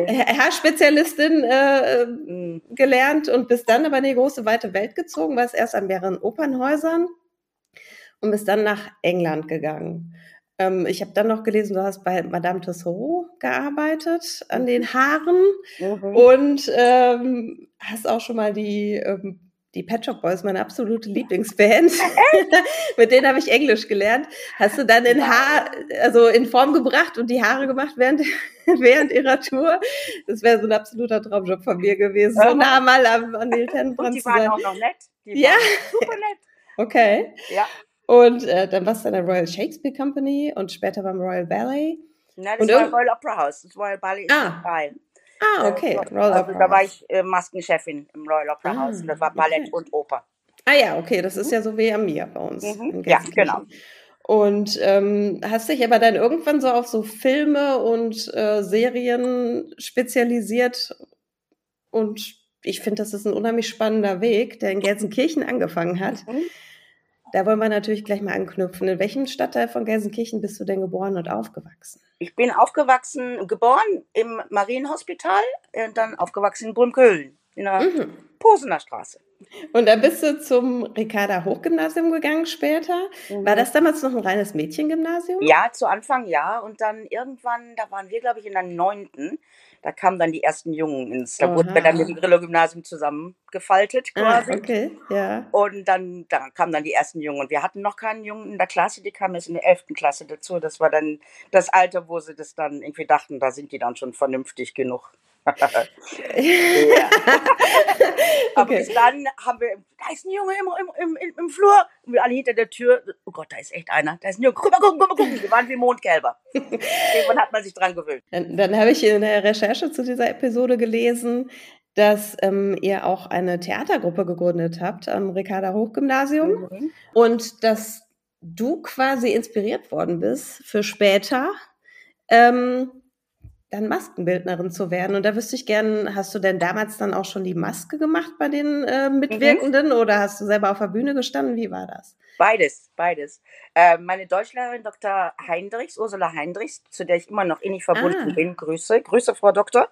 Haarspezialistin gelernt und bist dann aber in die große, weite Welt gezogen, warst erst an mehreren Opernhäusern und bist dann nach England gegangen. Ich habe dann noch gelesen, du hast bei Madame Tussauds gearbeitet an den Haaren und hast auch schon mal die Pet Shop Boys, meine absolute Lieblingsband. Mit denen habe ich Englisch gelernt. Hast du dann in Form gebracht und die Haare gemacht während ihrer Tour? Das wäre so ein absoluter Traumjob von mir gewesen. So nah mal an Neil Tennant Die zu sein. waren auch noch nett. Die Ja. waren super nett. Okay. Ja. Und dann warst du in der Royal Shakespeare Company und später beim Royal Ballet. Na, das war Royal Opera House. Das Royal Ballet ist ein Teil. Okay. Royal Also Opera da war House. ich Maskenchefin im Royal Opera House. Und das war Ballett und Oper. Ja, okay. Das ist ja so wie Amir bei uns. In Ja, Gelsenkirchen. genau. Und hast dich aber dann irgendwann so auf so Filme und Serien spezialisiert. Und ich finde, das ist ein unheimlich spannender Weg, der in Gelsenkirchen angefangen hat. Da wollen wir natürlich gleich mal anknüpfen. In welchem Stadtteil von Gelsenkirchen bist du denn geboren und aufgewachsen? Ich bin geboren im Marienhospital, dann aufgewachsen in Brümköln, in der Posener Straße. Und dann bist du zum Ricarda-Hochgymnasium gegangen später. War das damals noch ein reines Mädchengymnasium? Ja, zu Anfang ja. Und dann irgendwann, da waren wir, glaube ich, in der 9. Da kamen dann die ersten Jungen da wurden wir dann mit dem Grillo-Gymnasium zusammengefaltet quasi. Okay, ja. Und dann kamen dann die ersten Jungen. Und wir hatten noch keinen Jungen in der Klasse, die kamen jetzt in der 11. Klasse dazu. Das war dann das Alter, wo sie das dann irgendwie dachten, da sind die dann schon vernünftig genug. Ja. Aber bis dann haben wir, da ist ein Junge im Flur und wir alle hinter der Tür, oh Gott, da ist echt einer, da ist ein Junge, guck mal gucken, wir waren wie Mondkälber. Irgendwann hat man sich dran gewöhnt. Dann habe ich in der Recherche zu dieser Episode gelesen, dass ihr auch eine Theatergruppe gegründet habt am Ricarda-Hochgymnasium und dass du quasi inspiriert worden bist für später, dann Maskenbildnerin zu werden. Und da wüsste ich gern, hast du denn damals dann auch schon die Maske gemacht bei den Mitwirkenden oder hast du selber auf der Bühne gestanden? Wie war das? Beides. Meine Deutschlehrerin Dr. Heinrichs, Ursula Heinrichs, zu der ich immer noch innig verbunden bin, Grüße, Frau Doktor,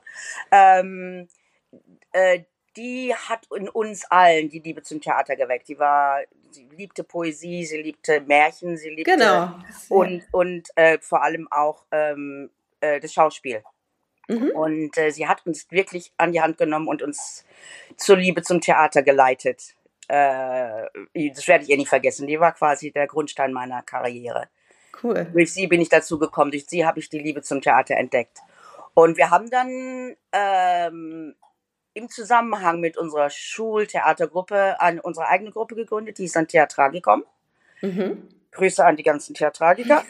die hat in uns allen die Liebe zum Theater geweckt. Sie liebte Poesie, sie liebte Märchen, sie liebte und vor allem auch das Schauspiel. Und sie hat uns wirklich an die Hand genommen und uns zur Liebe zum Theater geleitet. Das werde ich ihr nicht vergessen. Die war quasi der Grundstein meiner Karriere. Cool. Durch sie bin ich dazu gekommen. Durch sie habe ich die Liebe zum Theater entdeckt. Und wir haben dann im Zusammenhang mit unserer Schultheatergruppe unsere eigene Gruppe gegründet, die ist dann Theatragicom. Grüße an die ganzen Theatragiker.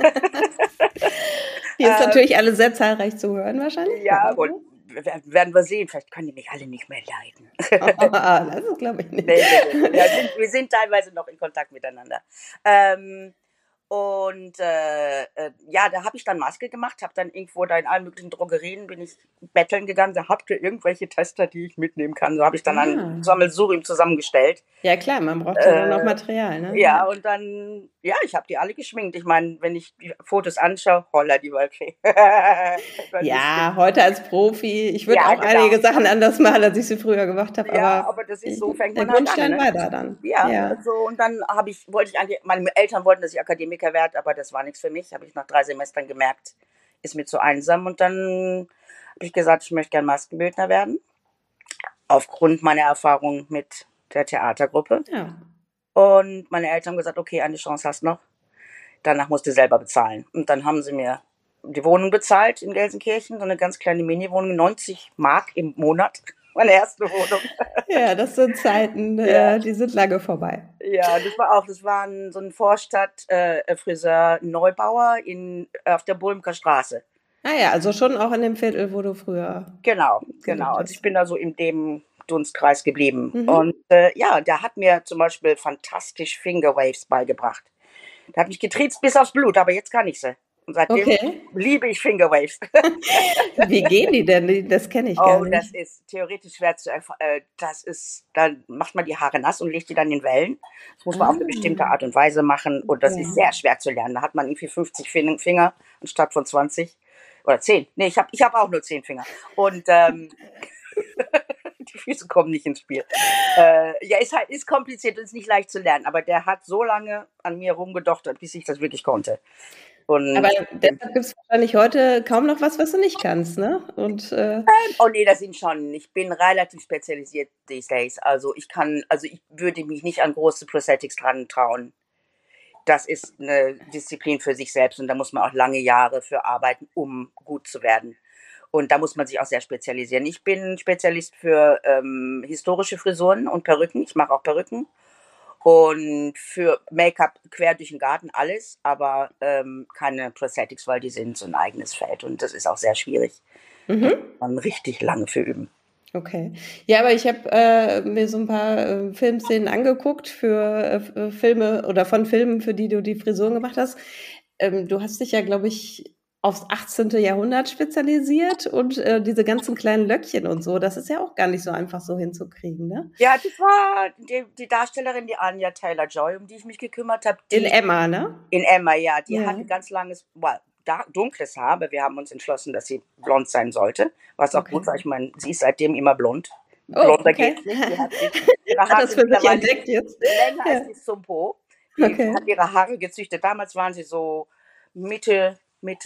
Die ist natürlich alle sehr zahlreich zu hören wahrscheinlich. Ja, und werden wir sehen. Vielleicht können die mich alle nicht mehr leiden. Das ist, glaube ich, nicht. Nee. Wir sind teilweise noch in Kontakt miteinander. Da habe ich dann Maske gemacht, habe dann irgendwo da in allen möglichen Drogerien bin ich betteln gegangen, da habt ihr irgendwelche Tester, die ich mitnehmen kann. So habe ich dann ein Sammelsurium zusammengestellt. Ja klar, man braucht ja dann auch Material, ne? Ja, und dann, ich habe die alle geschminkt. Ich meine, wenn ich die Fotos anschaue, holla die Waldfee. Ja, heute als Profi, ich würde auch einige Sachen anders machen, als ich sie früher gemacht habe. Ja, aber das ist so, fängt man der Grundstein an. Der Grundstein war da dann. Ja. So, und dann meine Eltern wollten, dass ich Akademiker werde, aber das war nichts für mich. Habe ich nach 3 Semestern gemerkt, ist mir zu einsam. Und dann habe ich gesagt, ich möchte gerne Maskenbildner werden. Aufgrund meiner Erfahrung mit der Theatergruppe. Ja. Und meine Eltern haben gesagt, okay, eine Chance hast du noch. Danach musst du selber bezahlen. Und dann haben sie mir die Wohnung bezahlt in Gelsenkirchen, so eine ganz kleine Mini-Wohnung, 90 Mark im Monat. Meine erste Wohnung. Ja, das sind Zeiten, die sind lange vorbei. Ja, das war so ein Vorstadt-Friseur Neubauer auf der Bulmker Straße. Ah ja, also schon auch in dem Viertel, wo du früher... Genau. Also ich bin da so in dem Dunstkreis geblieben. Und der hat mir zum Beispiel fantastisch Fingerwaves beigebracht. Der hat mich getriezt bis aufs Blut, aber jetzt kann ich sie. Und seitdem liebe ich Fingerwaves. Wie gehen die denn? Das kenne ich gar nicht. Das ist theoretisch schwer zu dann macht man die Haare nass und legt die dann in Wellen. Das muss man auf eine bestimmte Art und Weise machen und das ist sehr schwer zu lernen. Da hat man irgendwie 50 Finger anstatt von 20 oder 10. Nee, ich hab auch nur 10 Finger. Und die Füße kommen nicht ins Spiel. Ist kompliziert und ist nicht leicht zu lernen, aber der hat so lange an mir rumgedoktert, bis ich das wirklich konnte. Und Aber deshalb gibt es wahrscheinlich heute kaum noch was du nicht kannst, ne? oh nee, ich bin relativ spezialisiert these days. Also ich würde mich nicht an große Prosthetics dran trauen. Das ist eine Disziplin für sich selbst und da muss man auch lange Jahre für arbeiten, um gut zu werden. Und da muss man sich auch sehr spezialisieren. Ich bin Spezialist für historische Frisuren und Perücken. Ich mache auch Perücken. Und für Make-up quer durch den Garten alles, aber keine Prosthetics, weil die sind so ein eigenes Feld und das ist auch sehr schwierig. Da muss man richtig lange für üben. Okay. Ja, aber ich habe mir so ein paar Filmszenen angeguckt für Filme oder von Filmen, für die du die Frisuren gemacht hast. Du hast dich ja, glaube ich, aufs 18. Jahrhundert spezialisiert und diese ganzen kleinen Löckchen und so, das ist ja auch gar nicht so einfach so hinzukriegen, ne? Ja, das war die Darstellerin, die Anya Taylor-Joy, um die ich mich gekümmert habe. In Emma, ne? In Emma, ja. Die hatte ganz langes, dunkles Haar, aber wir haben uns entschlossen, dass sie blond sein sollte. Was auch gut war. Ich meine, sie ist seitdem immer blond. Blonder geht's nicht. Die hat das für sich entdeckt jetzt. Länger als bis zum Po. Die hat ihre Haare gezüchtet. Damals waren sie so Mitte,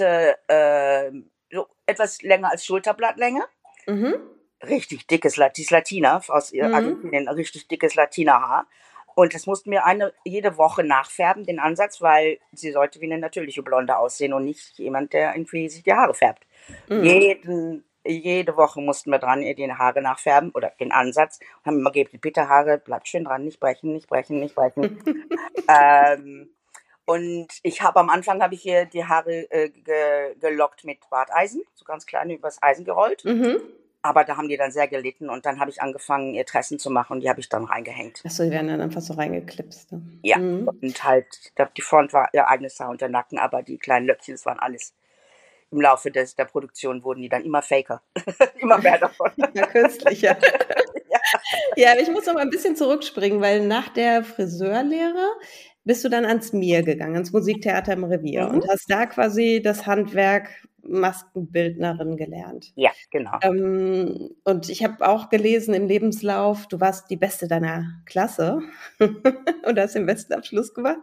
so etwas länger als Schulterblattlänge. Richtig dickes die ist Latina aus Argentinien, richtig dickes Latina-Haar. Und das mussten wir jede Woche nachfärben, den Ansatz, weil sie sollte wie eine natürliche Blonde aussehen und nicht jemand, der irgendwie sich die Haare färbt. Jede Woche mussten wir dran die Haare nachfärben oder den Ansatz. Und haben immer gesagt, bitte Haare, bleibt schön dran, nicht brechen, nicht brechen, nicht brechen. Und am Anfang habe ich hier die Haare gelockt mit Barteisen, so ganz klein übers Eisen gerollt. Aber da haben die dann sehr gelitten und dann habe ich angefangen, ihr Tressen zu machen und die habe ich dann reingehängt. Achso, die werden dann einfach so reingeklipst. Ne? Ja, und halt, die Front war ihr eigenes Haar und der Nacken, aber die kleinen Löckchen, das waren alles. Im Laufe der Produktion wurden die dann immer faker. Immer mehr davon. Ja, künstlicher. Ja, aber ich muss noch mal ein bisschen zurückspringen, weil nach der Friseurlehre bist du dann ans MIR gegangen, ans Musiktheater im Revier und hast da quasi das Handwerk Maskenbildnerin gelernt. Ja, genau. Und ich habe auch gelesen im Lebenslauf, du warst die Beste deiner Klasse und hast den besten Abschluss gemacht.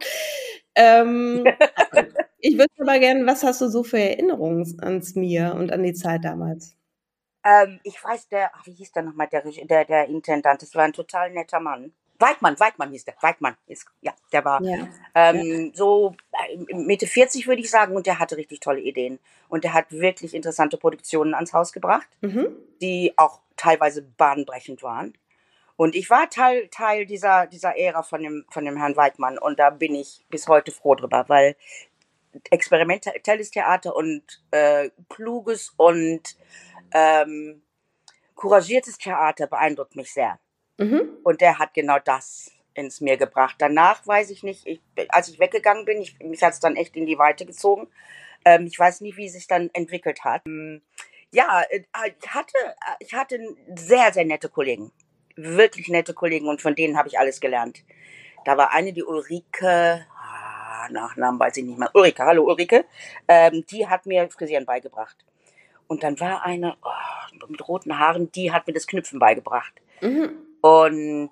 Ich würde aber gerne, was hast du so für Erinnerungen ans MIR und an die Zeit damals? Ich weiß, wie hieß der nochmal, der Intendant, das war ein total netter Mann. Weidmann hieß der. Der war so Mitte 40, würde ich sagen, und der hatte richtig tolle Ideen. Und der hat wirklich interessante Produktionen ans Haus gebracht, die auch teilweise bahnbrechend waren. Und ich war Teil dieser Ära von dem Herrn Weidmann und da bin ich bis heute froh drüber, weil experimentelles Theater und kluges und couragiertes Theater beeindruckt mich sehr. Und der hat genau das ins Mir gebracht. Danach weiß ich nicht, als ich weggegangen bin, mich hat es dann echt in die Weite gezogen. Ich weiß nicht, wie es sich dann entwickelt hat. Ich hatte sehr, sehr nette Kollegen. Wirklich nette Kollegen und von denen habe ich alles gelernt. Da war eine, die Ulrike, Nachnamen weiß ich nicht mehr. Hallo Ulrike. Die hat mir Frisieren beigebracht. Und dann war eine mit roten Haaren, die hat mir das Knüpfen beigebracht. Und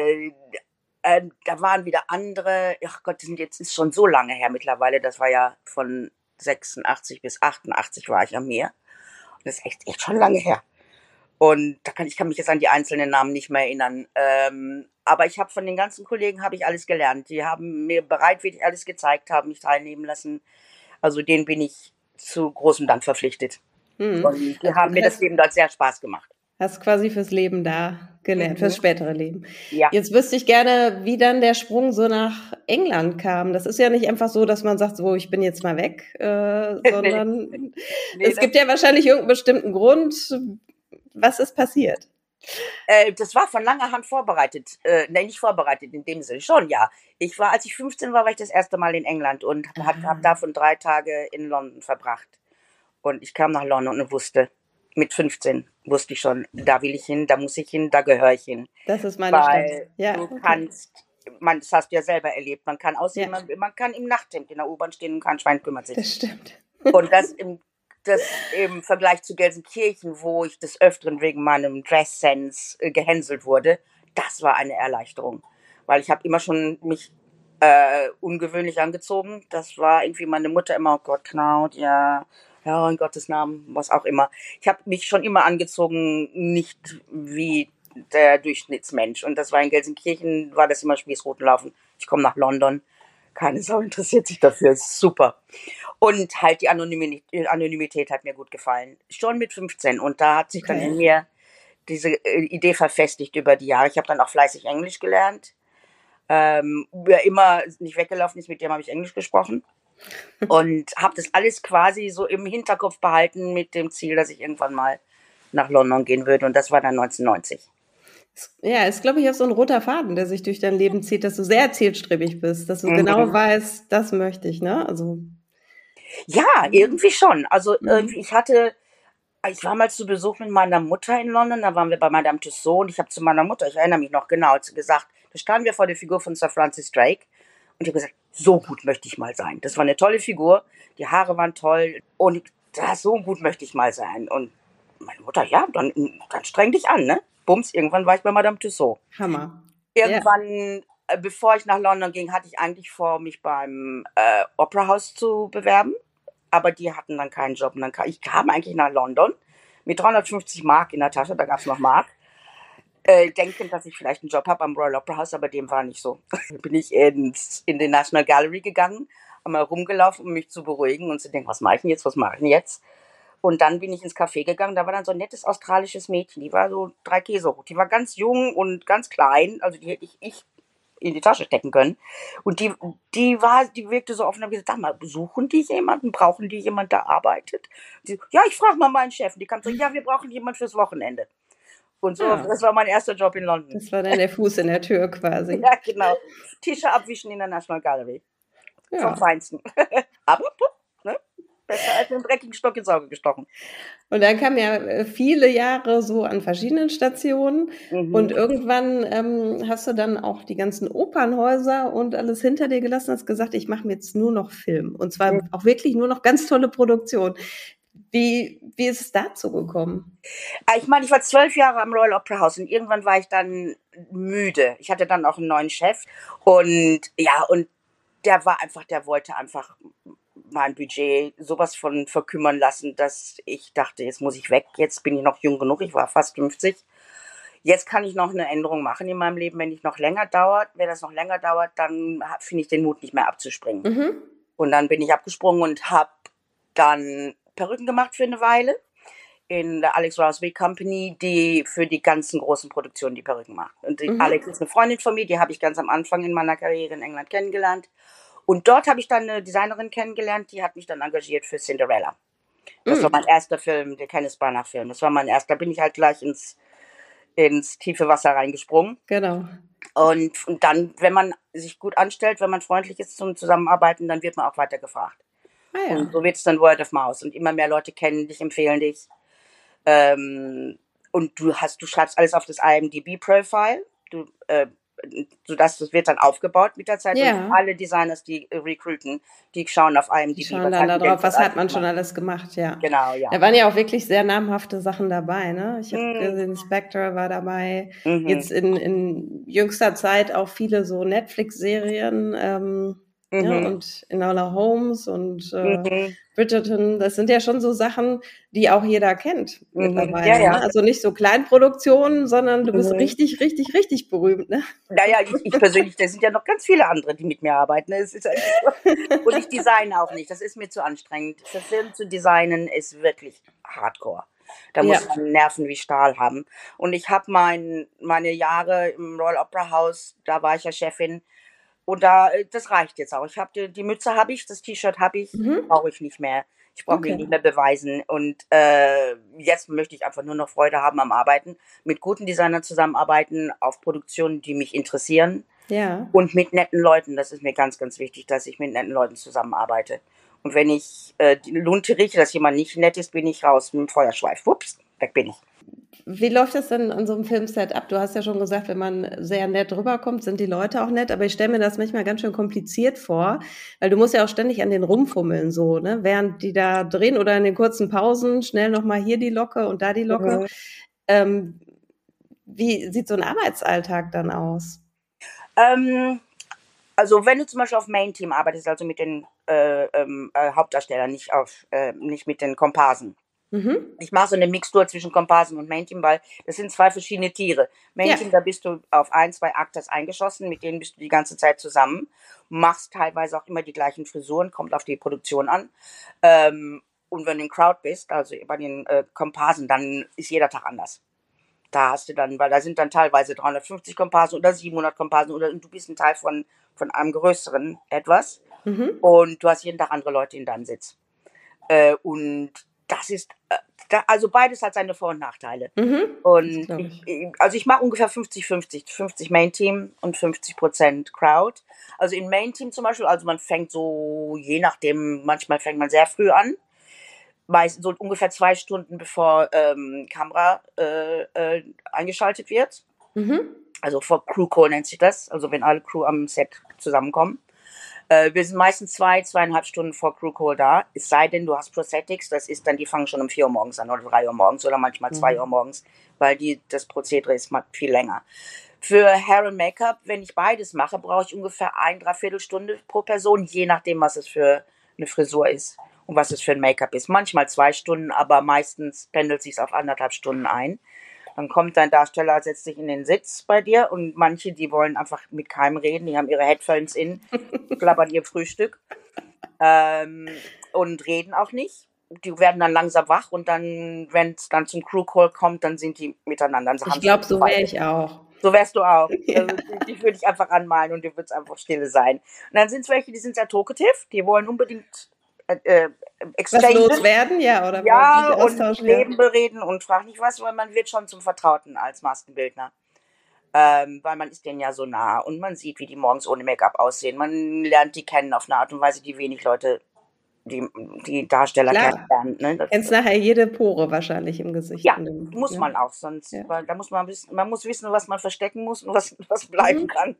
da waren wieder andere, ach Gott, ist schon so lange her mittlerweile, das war ja von 86 bis 88 war ich am Meer. Und das ist echt schon lange her. Und ich kann mich jetzt an die einzelnen Namen nicht mehr erinnern. Aber ich habe von den ganzen Kollegen habe ich alles gelernt. Die haben mir bereitwillig alles gezeigt, haben mich teilnehmen lassen. Also denen bin ich zu großem Dank verpflichtet. Und die haben mir das Leben dort sehr Spaß gemacht. Hast quasi fürs Leben da gelernt, fürs spätere Leben. Ja. Jetzt wüsste ich gerne, wie dann der Sprung so nach England kam. Das ist ja nicht einfach so, dass man sagt, so, ich bin jetzt mal weg, sondern es gibt ja wahrscheinlich irgendeinen bestimmten Grund. Was ist passiert? Das war von langer Hand vorbereitet. Nein, nicht vorbereitet in dem Sinne, schon, ja. Als ich 15 war ich das erste Mal in England und habe davon 3 Tage in London verbracht. Und ich kam nach London und wusste, mit 15 wusste ich schon, da will ich hin, da muss ich hin, da gehöre ich hin. Das ist meine Stadt. Ja, du kannst, das hast du ja selber erlebt, man kann aussehen, man kann im Nachthemd in der U-Bahn stehen und kein Schwein kümmert sich. Das stimmt. Und das im Vergleich zu Gelsenkirchen, wo ich des Öfteren wegen meinem Dress-Sense gehänselt wurde, das war eine Erleichterung. Weil ich habe immer schon mich ungewöhnlich angezogen. Das war irgendwie meine Mutter immer, oh Gott, Claudia, ja, in Gottes Namen, was auch immer. Ich habe mich schon immer angezogen, nicht wie der Durchschnittsmensch. Und das war in Gelsenkirchen, war das immer Spießrutenlaufen. Ich komme nach London. Keine Sau interessiert sich dafür. Super. Und halt die Anonymität hat mir gut gefallen. Schon mit 15. Und da hat sich dann in mir diese Idee verfestigt über die Jahre. Ich habe dann auch fleißig Englisch gelernt. Wer immer nicht weggelaufen ist, mit dem habe ich Englisch gesprochen. Und habe das alles quasi so im Hinterkopf behalten mit dem Ziel, dass ich irgendwann mal nach London gehen würde. Und das war dann 1990. Ja, ist, glaube ich, auch so ein roter Faden, der sich durch dein Leben zieht, dass du sehr zielstrebig bist, dass du genau weißt, das möchte ich, ne? Also ja, irgendwie schon. Also irgendwie, ich war mal zu Besuch mit meiner Mutter in London, da waren wir bei Madame Tussauds und ich habe zu meiner Mutter, ich erinnere mich noch genau, gesagt, da standen wir vor der Figur von Sir Francis Drake und ich habe gesagt, so gut möchte ich mal sein. Das war eine tolle Figur, die Haare waren toll und so gut möchte ich mal sein. Und meine Mutter, ja, dann streng dich an, ne? Bums, irgendwann war ich bei Madame Tussauds. Hammer. Irgendwann, bevor ich nach London ging, hatte ich eigentlich vor, mich beim Opera House zu bewerben. Aber die hatten dann keinen Job. Und ich kam eigentlich nach London mit 350 Mark in der Tasche, da gab es noch Mark, denkend, dass ich vielleicht einen Job habe am Royal Opera House, aber dem war nicht so. Bin ich in die National Gallery gegangen, einmal rumgelaufen, um mich zu beruhigen und zu denken, was mache ich denn jetzt? Und dann bin ich ins Café gegangen, da war dann so ein nettes australisches Mädchen, die war so 3 Käse hoch, die war ganz jung und ganz klein, also die hätte ich in die Tasche stecken können. Und die wirkte so offen, und habe gesagt, sag mal, besuchen die jemanden? Brauchen die jemanden, der arbeitet? Die, ja, ich frage mal meinen Chef. Und die kam so, ja, wir brauchen jemanden fürs Wochenende. Und so, das war mein erster Job in London. Das war dann der Fuß in der Tür quasi. Ja, genau. Tische abwischen in der National Gallery. Ja. Vom Feinsten. Aber, ne? Besser als mit einem dreckigen Stock ins Auge gestochen. Und dann kamen ja viele Jahre so an verschiedenen Stationen. Und irgendwann hast du dann auch die ganzen Opernhäuser und alles hinter dir gelassen, hast gesagt, ich mache mir jetzt nur noch Film. Und zwar auch wirklich nur noch ganz tolle Produktion. Wie ist es dazu gekommen? Ich meine, ich war 12 Jahre am Royal Opera House und irgendwann war ich dann müde. Ich hatte dann auch einen neuen Chef und der wollte einfach mein Budget sowas von verkümmern lassen, dass ich dachte, jetzt muss ich weg. Jetzt bin ich noch jung genug, ich war fast 50. Jetzt kann ich noch eine Änderung machen in meinem Leben, wenn das noch länger dauert, dann finde ich den Mut nicht mehr abzuspringen. Und dann bin ich abgesprungen und habe dann Perücken gemacht für eine Weile in der Alex Rousway Company, die für die ganzen großen Produktionen die Perücken macht. Und Alex ist eine Freundin von mir, die habe ich ganz am Anfang in meiner Karriere in England kennengelernt. Und dort habe ich dann eine Designerin kennengelernt, die hat mich dann engagiert für Cinderella. Das war mein erster Film, der Kenneth Branagh-Film. Das war mein erster. Da bin ich halt gleich ins tiefe Wasser reingesprungen. Genau. Und dann, wenn man sich gut anstellt, wenn man freundlich ist zum Zusammenarbeiten, dann wird man auch weiter gefragt. Ah, ja. Und so wird es dann Word of Mouth. Und immer mehr Leute kennen dich, empfehlen dich. Und du schreibst alles auf das IMDb-Profile. Sodass das wird dann aufgebaut mit der Zeit. Ja. Und alle Designers, die recruiten, die schauen auf IMDb. Die schauen dann da drauf, was hat man schon alles gemacht, ja. Genau, ja. Da waren ja auch wirklich sehr namhafte Sachen dabei, ne? Ich habe gesehen, Spectre war dabei. Jetzt in jüngster Zeit auch viele so Netflix-Serien, ja, und Enola Holmes und Bridgerton, das sind ja schon so Sachen, die auch jeder kennt mittlerweile. Ja, ja. Ne? Also nicht so Kleinproduktionen, sondern du bist richtig, richtig, richtig berühmt, ne? Naja, ich persönlich, da sind ja noch ganz viele andere, die mit mir arbeiten. Es ist und ich designe auch nicht, das ist mir zu anstrengend. Für Film zu designen ist wirklich hardcore. Da muss man Nerven wie Stahl haben. Und ich habe meine Jahre im Royal Opera House, da war ich ja Chefin. Und das reicht jetzt auch. Ich habe die Mütze habe ich, das T-Shirt habe ich, brauche ich nicht mehr. Ich brauche mich nicht mehr beweisen. Und jetzt möchte ich einfach nur noch Freude haben am Arbeiten, mit guten Designern zusammenarbeiten, auf Produktionen, die mich interessieren. Ja. Und mit netten Leuten. Das ist mir ganz, ganz wichtig, dass ich mit netten Leuten zusammenarbeite. Und wenn ich die Lunte rieche, dass jemand nicht nett ist, bin ich raus mit dem Feuerschweif. Wups, weg bin ich. Wie läuft das denn an so einem Filmset ab? Du hast ja schon gesagt, wenn man sehr nett rüberkommt, sind die Leute auch nett, aber ich stelle mir das manchmal ganz schön kompliziert vor, weil du musst ja auch ständig an den rumfummeln, so, ne? Während die da drehen oder in den kurzen Pausen schnell nochmal hier die Locke und da die Locke. Wie sieht so ein Arbeitsalltag dann aus? Also wenn du zum Beispiel auf Main-Team arbeitest, also mit den Hauptdarstellern, nicht mit den Komparsen. Ich mache so eine Mixtur zwischen Komparsen und Main-Team, weil das sind zwei verschiedene Tiere. Main-Team, da bist du auf 1, 2 Actors eingeschossen, mit denen bist du die ganze Zeit zusammen, machst teilweise auch immer die gleichen Frisuren, kommt auf die Produktion an. Und wenn du in Crowd bist, also bei den Komparsen, dann ist jeder Tag anders. Da hast du dann, weil da sind dann teilweise 350 Komparsen oder 700 Komparsen oder du bist ein Teil von einem größeren etwas und du hast jeden Tag andere Leute in deinem Sitz. Und das ist, also beides hat seine Vor- und Nachteile. Und ich mache ungefähr 50-50, 50 Main-Team und 50% Crowd. Also im Main-Team zum Beispiel, also man fängt so, je nachdem, manchmal fängt man sehr früh an, meist so ungefähr 2 Stunden bevor Kamera eingeschaltet wird. Also vor Crew Call nennt sich das, also wenn alle Crew am Set zusammenkommen. Wir sind meistens 2,5 Stunden vor Crew Call da, es sei denn, du hast Prosthetics, das ist dann, die fangen schon um 4 Uhr morgens an oder 3 Uhr morgens oder manchmal 2 Uhr morgens, weil das Prozedere ist viel länger. Für Hair und Make-up, wenn ich beides mache, brauche ich ungefähr 1,75 Stunde pro Person, je nachdem, was es für eine Frisur ist und was es für ein Make-up ist. Manchmal 2 Stunden, aber meistens pendelt sich auf 1,5 Stunden ein. Dann kommt dein Darsteller, setzt sich in den Sitz bei dir und manche, die wollen einfach mit keinem reden, die haben ihre Headphones in, klappern ihr Frühstück und reden auch nicht. Die werden dann langsam wach und dann, wenn es dann zum Crew Call kommt, dann sind die miteinander. Ich glaube, so wäre ich auch. So wärst du auch. Ja. Also, dich würde ich einfach anmalen und dir wird es einfach stille sein. Und dann sind es welche, die sind sehr talkative, die wollen unbedingt Was loswerden, ja, oder ja, und austauschen, Leben bereden und frag nicht was, weil man wird schon zum Vertrauten als Maskenbildner. Weil man ist denen ja so nah und man sieht, wie die morgens ohne Make-up aussehen. Man lernt die kennen auf eine Art und Weise, die wenig Leute, die Darsteller kennenlernen. Ne? Du kennst nachher jede Pore wahrscheinlich im Gesicht. Ja, muss man auch, sonst, weil da muss man muss wissen, was man verstecken muss und was bleiben kann.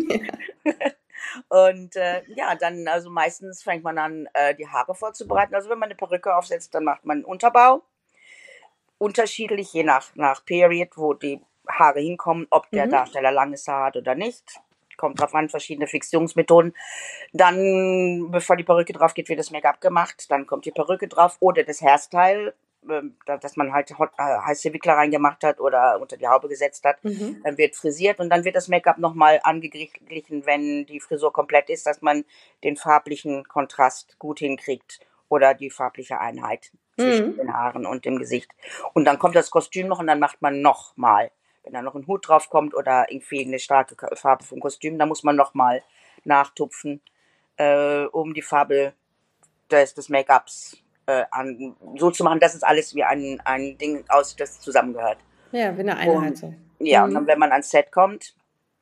Und dann, also meistens fängt man an, die Haare vorzubereiten. Also wenn man eine Perücke aufsetzt, dann macht man einen Unterbau. Unterschiedlich, je nach Period, wo die Haare hinkommen, ob der Darsteller langes Haar hat oder nicht. Kommt drauf an, verschiedene Fixierungsmethoden. Dann, bevor die Perücke drauf geht, wird das Make-up gemacht. Dann kommt die Perücke drauf oder das Hairstyle, dass man halt heiße Wickler reingemacht hat oder unter die Haube gesetzt hat. Dann wird frisiert und dann wird das Make-up nochmal angeglichen, wenn die Frisur komplett ist, dass man den farblichen Kontrast gut hinkriegt oder die farbliche Einheit zwischen den Haaren und dem Gesicht. Und dann kommt das Kostüm noch und dann macht man nochmal. Wenn da noch ein Hut drauf kommt oder irgendwie eine starke Farbe vom Kostüm, dann muss man nochmal nachtupfen, um die Farbe des Make-ups so zu machen, dass es alles wie ein Ding aussieht, das zusammengehört. Ja, wie eine Einheit so. Ja, und dann, wenn man ans Set kommt,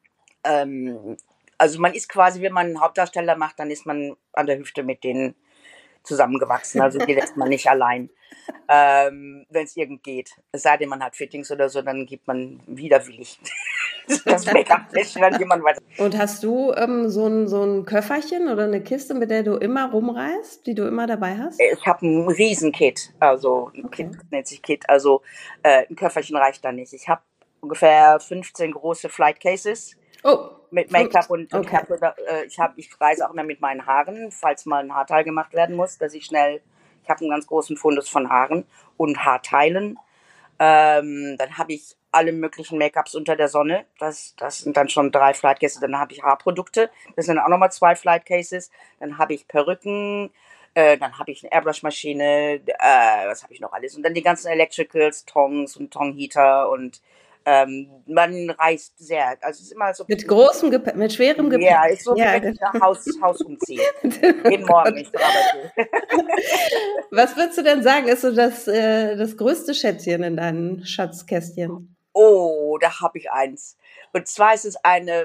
also man ist quasi, wenn man einen Hauptdarsteller macht, dann ist man an der Hüfte mit denen zusammengewachsen, also die lässt man nicht allein, wenn es irgend geht. Es sei denn, man hat Fittings oder so, dann gibt man widerwillig das Make-up-Fläschchen an jemand weiter. Und hast du so ein Köfferchen oder eine Kiste, mit der du immer rumreist, die du immer dabei hast? Ich habe ein Riesen-Kit, also ein Kit nennt sich Kit, also ein Köfferchen reicht da nicht. Ich habe ungefähr 15 große Flight Cases. Mit Make-up und ich reise auch immer mit meinen Haaren, falls mal ein Haarteil gemacht werden muss, ich habe einen ganz großen Fundus von Haaren und Haarteilen. Dann habe ich alle möglichen Make-ups unter der Sonne, das sind dann schon 3 Flight Cases, dann habe ich Haarprodukte, das sind auch nochmal 2 Flight Cases, dann habe ich Perücken, dann habe ich eine Airbrush-Maschine, was habe ich noch alles? Und dann die ganzen Electricals, Tongs und Tong-Heater und man reist sehr, also es ist immer so. Mit großem Gepäck, mit schwerem Gepäck. Ja, ist so, wie wenn ich nach Haus umziehe. Jeden Morgen, wenn ich zur Arbeit gehe. Was würdest du denn sagen, ist so das größte Schätzchen in deinem Schatzkästchen? Oh, da habe ich eins. Und zwar ist es eine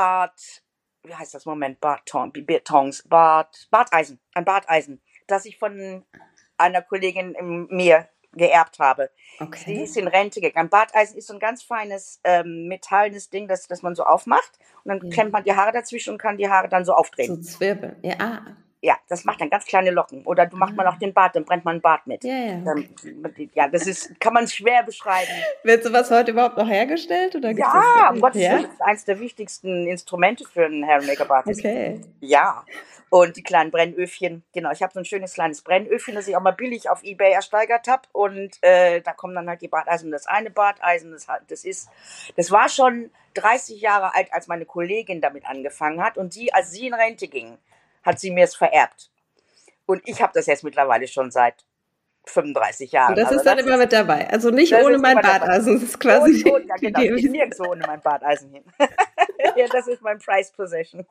Barteisen, ein Barteisen, das ich von einer Kollegin mir geerbt habe. Okay. Die ist in Rente gegangen. Barteisen ist so ein ganz feines metallenes Ding, das man so aufmacht und dann klemmt man die Haare dazwischen und kann die Haare dann so aufdrehen. So zwirbeln, ja. Ja, das macht dann ganz kleine Locken. Oder du machst mal auch den Bart, dann brennt man einen Bart mit. Ja, ja. Ja, kann man schwer beschreiben. Wird sowas heute überhaupt noch hergestellt? Oder gibt's das Ja, gar um nicht? Gottes Ja? Willen, das ist eines der wichtigsten Instrumente für einen Hair- und Make-up-Artist. Okay. Ja, und die kleinen Brennöfchen. Genau, ich habe so ein schönes kleines Brennöfchen, das ich auch mal billig auf eBay ersteigert habe. Und da kommen dann halt die Barteisen. Das eine Barteisen, das war schon 30 Jahre alt, als meine Kollegin damit angefangen hat. Und als sie in Rente ging, hat sie mir es vererbt. Und ich habe das jetzt mittlerweile schon seit 35 Jahren. Und das Also ist dann immer mit dabei. Also nicht das ohne ist mein immer dabei. Barteisen. Das ist quasi Ja, genau, ich gehe nirgendwo ohne mein Barteisen hin. Ja, das ist mein Prized Possession.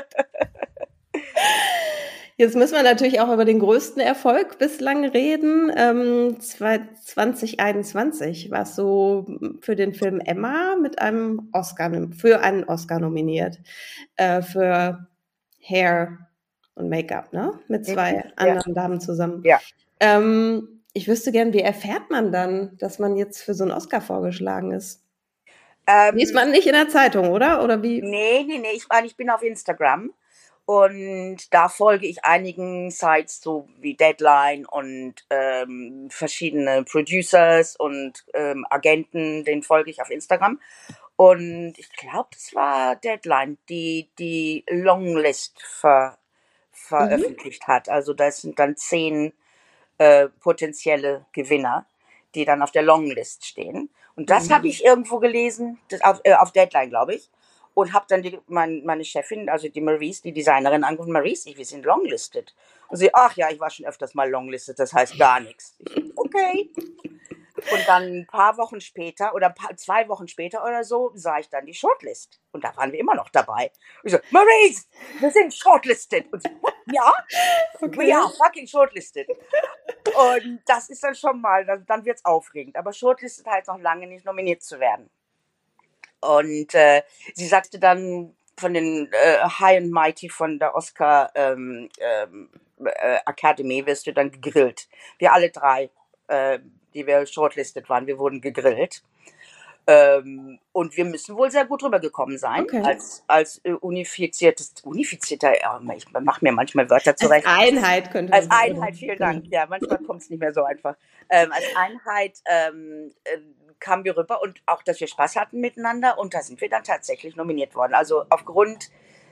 Jetzt müssen wir natürlich auch über den größten Erfolg bislang reden. 2021 warst du für den Film Emma für einen Oscar nominiert. Für Hair und Make-up, ne? Mit zwei anderen Damen zusammen. Ja. Ich wüsste gern, wie erfährt man dann, dass man jetzt für so einen Oscar vorgeschlagen ist? Liest man nicht in der Zeitung, oder? Oder wie? Nee. Ich bin auf Instagram und da folge ich einigen Sites, so wie Deadline und verschiedene Producers und Agenten, denen folge ich auf Instagram. Und ich glaube, das war Deadline, die Longlist veröffentlicht hat. Also das sind dann 10 potenzielle Gewinner, die dann auf der Longlist stehen. Und das habe ich irgendwo gelesen, auf Deadline, glaube ich. Und habe dann meine Chefin, also die Maurice, die Designerin, angerufen: Maurice, wir sind longlisted. Und sie: ach ja, ich war schon öfters mal longlisted, das heißt gar nichts. Ich so, okay. Und dann ein paar Wochen später oder 2 Wochen später oder so sah ich dann die Shortlist. Und da waren wir immer noch dabei. Ich so: Maurice, wir sind shortlisted. Und sie: ja, Okay. we are fucking shortlisted. Und das ist dann schon mal, dann wird's aufregend. Aber shortlisted heißt noch lange nicht, nominiert zu werden. Und sie sagte dann, von den High and Mighty von der Oscar Academy wirst du dann gegrillt. Wir alle 3, die wir shortlisted waren, wir wurden gegrillt. Und wir müssen wohl sehr gut rübergekommen sein, Okay. als unifizierter, ich mache mir manchmal Wörter zurecht. Als Einheit könnte man Als sagen. Einheit, vielen Dank. Ja, manchmal kommt es nicht mehr so einfach. Als Einheit kamen wir rüber und auch, dass wir Spaß hatten miteinander, und da sind wir dann tatsächlich nominiert worden. Also aufgrund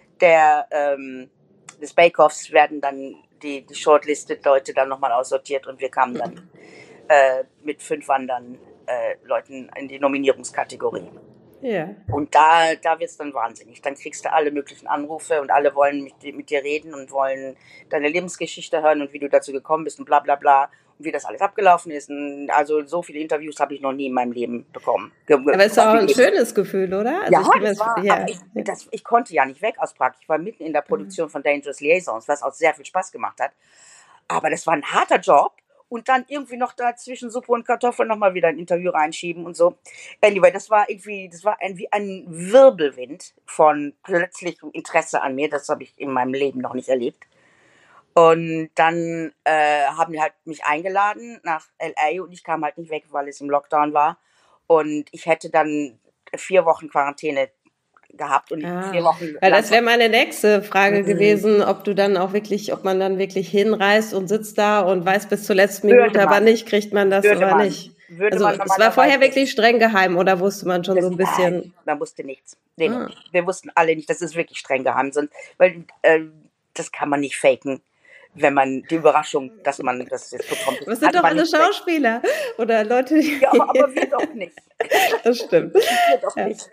des Bake-Offs werden dann die Shortlisted-Leute dann nochmal aussortiert und wir kamen dann mit 5 anderen Leuten in die Nominierungskategorie. Ja. Und da wird es dann wahnsinnig. Dann kriegst du alle möglichen Anrufe und alle wollen mit dir reden und wollen deine Lebensgeschichte hören und wie du dazu gekommen bist und bla bla bla und wie das alles abgelaufen ist. Und also so viele Interviews habe ich noch nie in meinem Leben bekommen. Aber es ist auch ein schönes Gefühl, oder? Also Ja, ich kann mir das war, ja. aber ich konnte ja nicht weg aus Prag. Ich war mitten in der Produktion von Dangerous Liaisons, was auch sehr viel Spaß gemacht hat. Aber das war ein harter Job. Und dann irgendwie noch da zwischen Suppe und Kartoffeln nochmal wieder ein Interview reinschieben und so. Anyway, das war wie ein Wirbelwind von plötzlichem Interesse an mir. Das habe ich in meinem Leben noch nicht erlebt. Und dann haben die halt mich eingeladen nach LA und ich kam halt nicht weg, weil es im Lockdown war. Und ich hätte dann 4 Wochen Quarantäne gehabt und 4 Wochen. Weil das wäre meine nächste Frage gewesen, ob man dann wirklich hinreist und sitzt da und weiß bis zur letzten Minute, aber nicht, kriegt man das oder nicht. Also es war vorher wirklich streng geheim oder wusste man schon so ein bisschen? Nein, man wusste nichts. Nee, wir wussten alle nicht, das ist wirklich streng geheim. Weil das kann man nicht faken, wenn man die Überraschung, dass man das jetzt bekommt. Das sind doch alle Schauspieler oder Leute, die... Ja, aber wir doch nicht. Das stimmt. Wir doch nicht.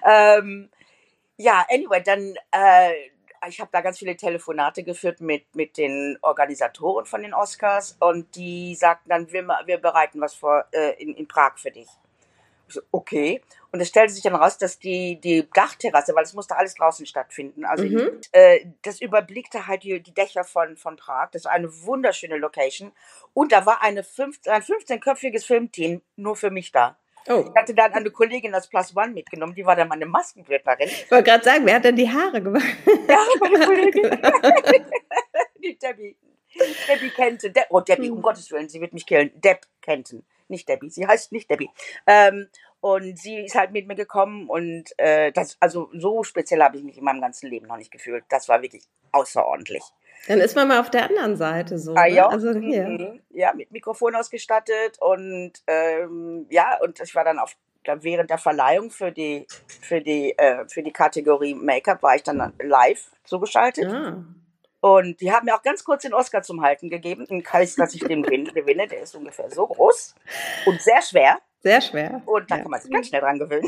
Ja, anyway, dann, ich habe da ganz viele Telefonate geführt mit den Organisatoren von den Oscars und die sagten dann, wir bereiten was vor in Prag für dich. Ich so, okay. Und es stellte sich dann raus, dass die Dachterrasse, weil es musste alles draußen stattfinden, also das überblickte halt die Dächer von Prag. Das war eine wunderschöne Location und da war ein 15-köpfiges Filmteam nur für mich da. Oh. Ich hatte dann eine Kollegin aus Plus One mitgenommen, die war dann meine Maskenbildnerin. Ich wollte gerade sagen, wer hat denn die Haare gemacht? Ja, meine Kollegin. Die Debbie. Debbie Kenton. Debbie, um Gottes Willen, sie wird mich killen. Deb Kenton. Nicht Debbie, sie heißt nicht Debbie. Und sie ist halt mit mir gekommen und also so speziell habe ich mich in meinem ganzen Leben noch nicht gefühlt. Das war wirklich außerordentlich. Dann ist man mal auf der anderen Seite so. Ah, ne? ja. Also hier. Ja, mit Mikrofon ausgestattet und und ich war dann während der Verleihung für die Kategorie Make-up war ich dann live zugeschaltet. Ah. Und die haben mir auch ganz kurz den Oscar zum Halten gegeben, dass ich den gewinne. Der ist ungefähr so groß und sehr schwer. Sehr schwer. Und da kann man sich ganz schnell dran gewöhnen.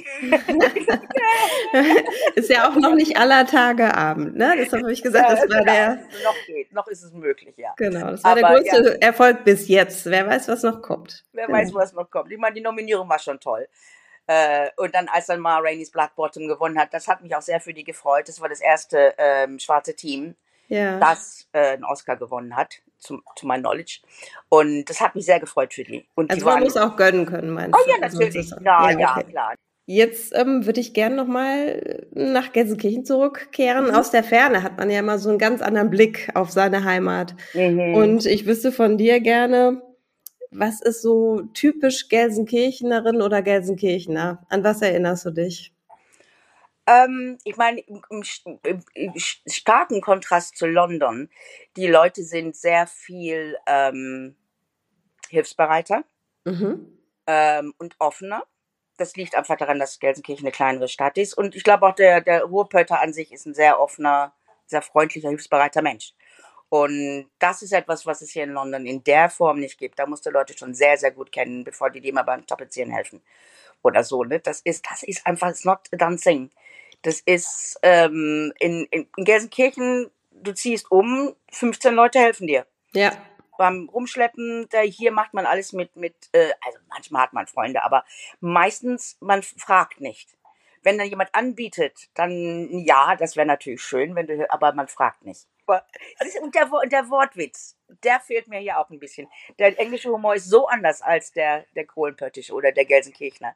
Ist ja auch noch nicht aller Tage Abend, ne? Deshalb habe ich gesagt, das war der... Noch ist es möglich, ja. Genau, das war der größte Erfolg bis jetzt. Wer weiß, was noch kommt. Wer weiß, was noch kommt. Ich meine, die Nominierung war schon toll. Und dann, als dann Ma Rainey's Black Bottom gewonnen hat, das hat mich auch sehr für die gefreut. Das war das erste schwarze Team, das einen Oscar gewonnen hat, to my knowledge. Und das hat mich sehr gefreut für die. Und also man muss auch gönnen können, meinst du? Oh ja, natürlich. Ja, klar. Jetzt würde ich gerne nochmal nach Gelsenkirchen zurückkehren. Aus der Ferne hat man ja immer so einen ganz anderen Blick auf seine Heimat. Und ich wüsste von dir gerne, was ist so typisch Gelsenkirchenerin oder Gelsenkirchener? An was erinnerst du dich? Ich meine, im starken Kontrast zu London, die Leute sind sehr viel hilfsbereiter und offener. Das liegt einfach daran, dass Gelsenkirchen eine kleinere Stadt ist. Und ich glaube auch, der Ruhrpötter an sich ist ein sehr offener, sehr freundlicher, hilfsbereiter Mensch. Und das ist etwas, was es hier in London in der Form nicht gibt. Da musst du Leute schon sehr, sehr gut kennen, bevor die dir mal beim Tapezieren helfen. Oder so, ne? Das ist einfach, it's not a done thing. Das ist, in Gelsenkirchen, du ziehst 15 Leute helfen dir. Ja. Beim Rumschleppen, hier macht man alles also manchmal hat man Freunde, aber meistens, man fragt nicht. Wenn dann jemand anbietet, dann ja, das wäre natürlich schön, aber man fragt nicht. Und der Wortwitz, der fehlt mir hier auch ein bisschen. Der englische Humor ist so anders als der Kohlenpöttische oder der Gelsenkirchner.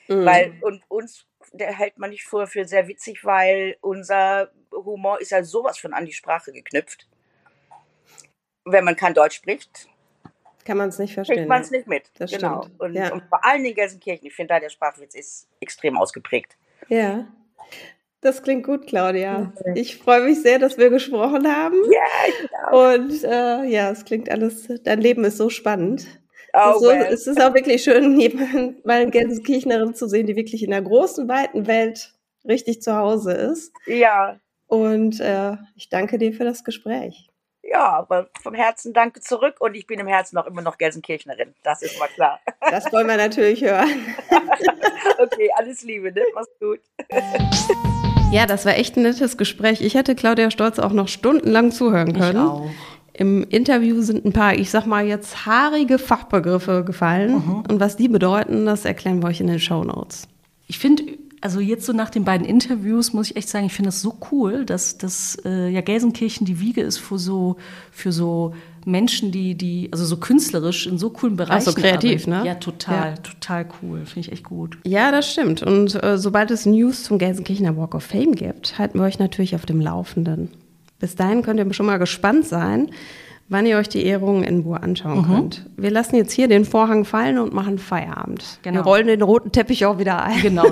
Der hält man nicht für sehr witzig, weil unser Humor ist ja sowas von an die Sprache geknüpft. Wenn man kein Deutsch spricht, kann man es nicht verstehen. Kriegt man es nicht mit. Das genau. Stimmt. Und vor allem in Gelsenkirchen, ich finde da der Sprachwitz ist extrem ausgeprägt. Ja. Das klingt gut, Claudia. Okay. Ich freue mich sehr, dass wir gesprochen haben. Ja, ich auch. Und es klingt alles, dein Leben ist so spannend. Es ist auch wirklich schön, mal eine Gelsenkirchnerin zu sehen, die wirklich in der großen, weiten Welt richtig zu Hause ist. Ja. Und ich danke dir für das Gespräch. Ja, aber vom Herzen danke zurück und ich bin im Herzen auch immer noch Gelsenkirchnerin. Das ist mal klar. Das wollen wir natürlich hören. Okay, alles Liebe, ne? Mach's gut. Ja, das war echt ein nettes Gespräch. Ich hätte Claudia Stolz auch noch stundenlang zuhören können. Ich auch. Im Interview sind ein paar, ich sag mal jetzt, haarige Fachbegriffe gefallen. Und was die bedeuten, das erklären wir euch in den Shownotes. Ich finde, also jetzt so nach den beiden Interviews muss ich echt sagen, ich finde das so cool, dass Gelsenkirchen die Wiege ist für so Menschen, die also so künstlerisch in so coolen Bereichen so kreativ, arbeiten. Ne? Ja, total cool. Finde ich echt gut. Ja, das stimmt. Und sobald es News zum Gelsenkirchener Walk of Fame gibt, halten wir euch natürlich auf dem Laufenden. Bis dahin könnt ihr schon mal gespannt sein, wann ihr euch die Ehrungen in Buhr anschauen könnt. Wir lassen jetzt hier den Vorhang fallen und machen Feierabend. Genau. Wir rollen den roten Teppich auch wieder ein. Genau.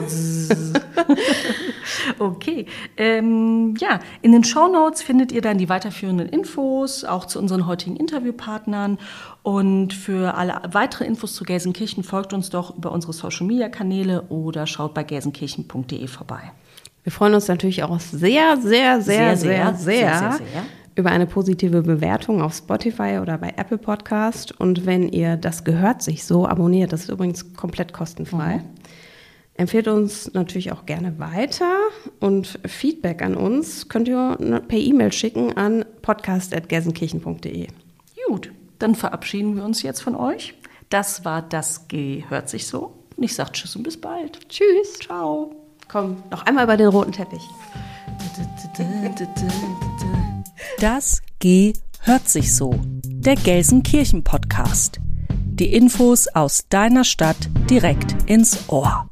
Okay. In den Shownotes findet ihr dann die weiterführenden Infos, auch zu unseren heutigen Interviewpartnern. Und für alle weitere Infos zu Gelsenkirchen folgt uns doch über unsere Social-Media-Kanäle oder schaut bei gelsenkirchen.de vorbei. Wir freuen uns natürlich auch sehr über eine positive Bewertung auf Spotify oder bei Apple Podcast. Und wenn ihr das gehört sich so abonniert, das ist übrigens komplett kostenfrei. Empfehlt uns natürlich auch gerne weiter und Feedback an uns könnt ihr per E-Mail schicken an podcast@gelsenkirchen.de. Gut, dann verabschieden wir uns jetzt von euch. Das war das Gehört sich so. Und ich sage Tschüss und bis bald. Tschüss. Ciao. Komm, noch einmal über den roten Teppich. Das Gehört sich so. Der Gelsenkirchen-Podcast. Die Infos aus deiner Stadt direkt ins Ohr.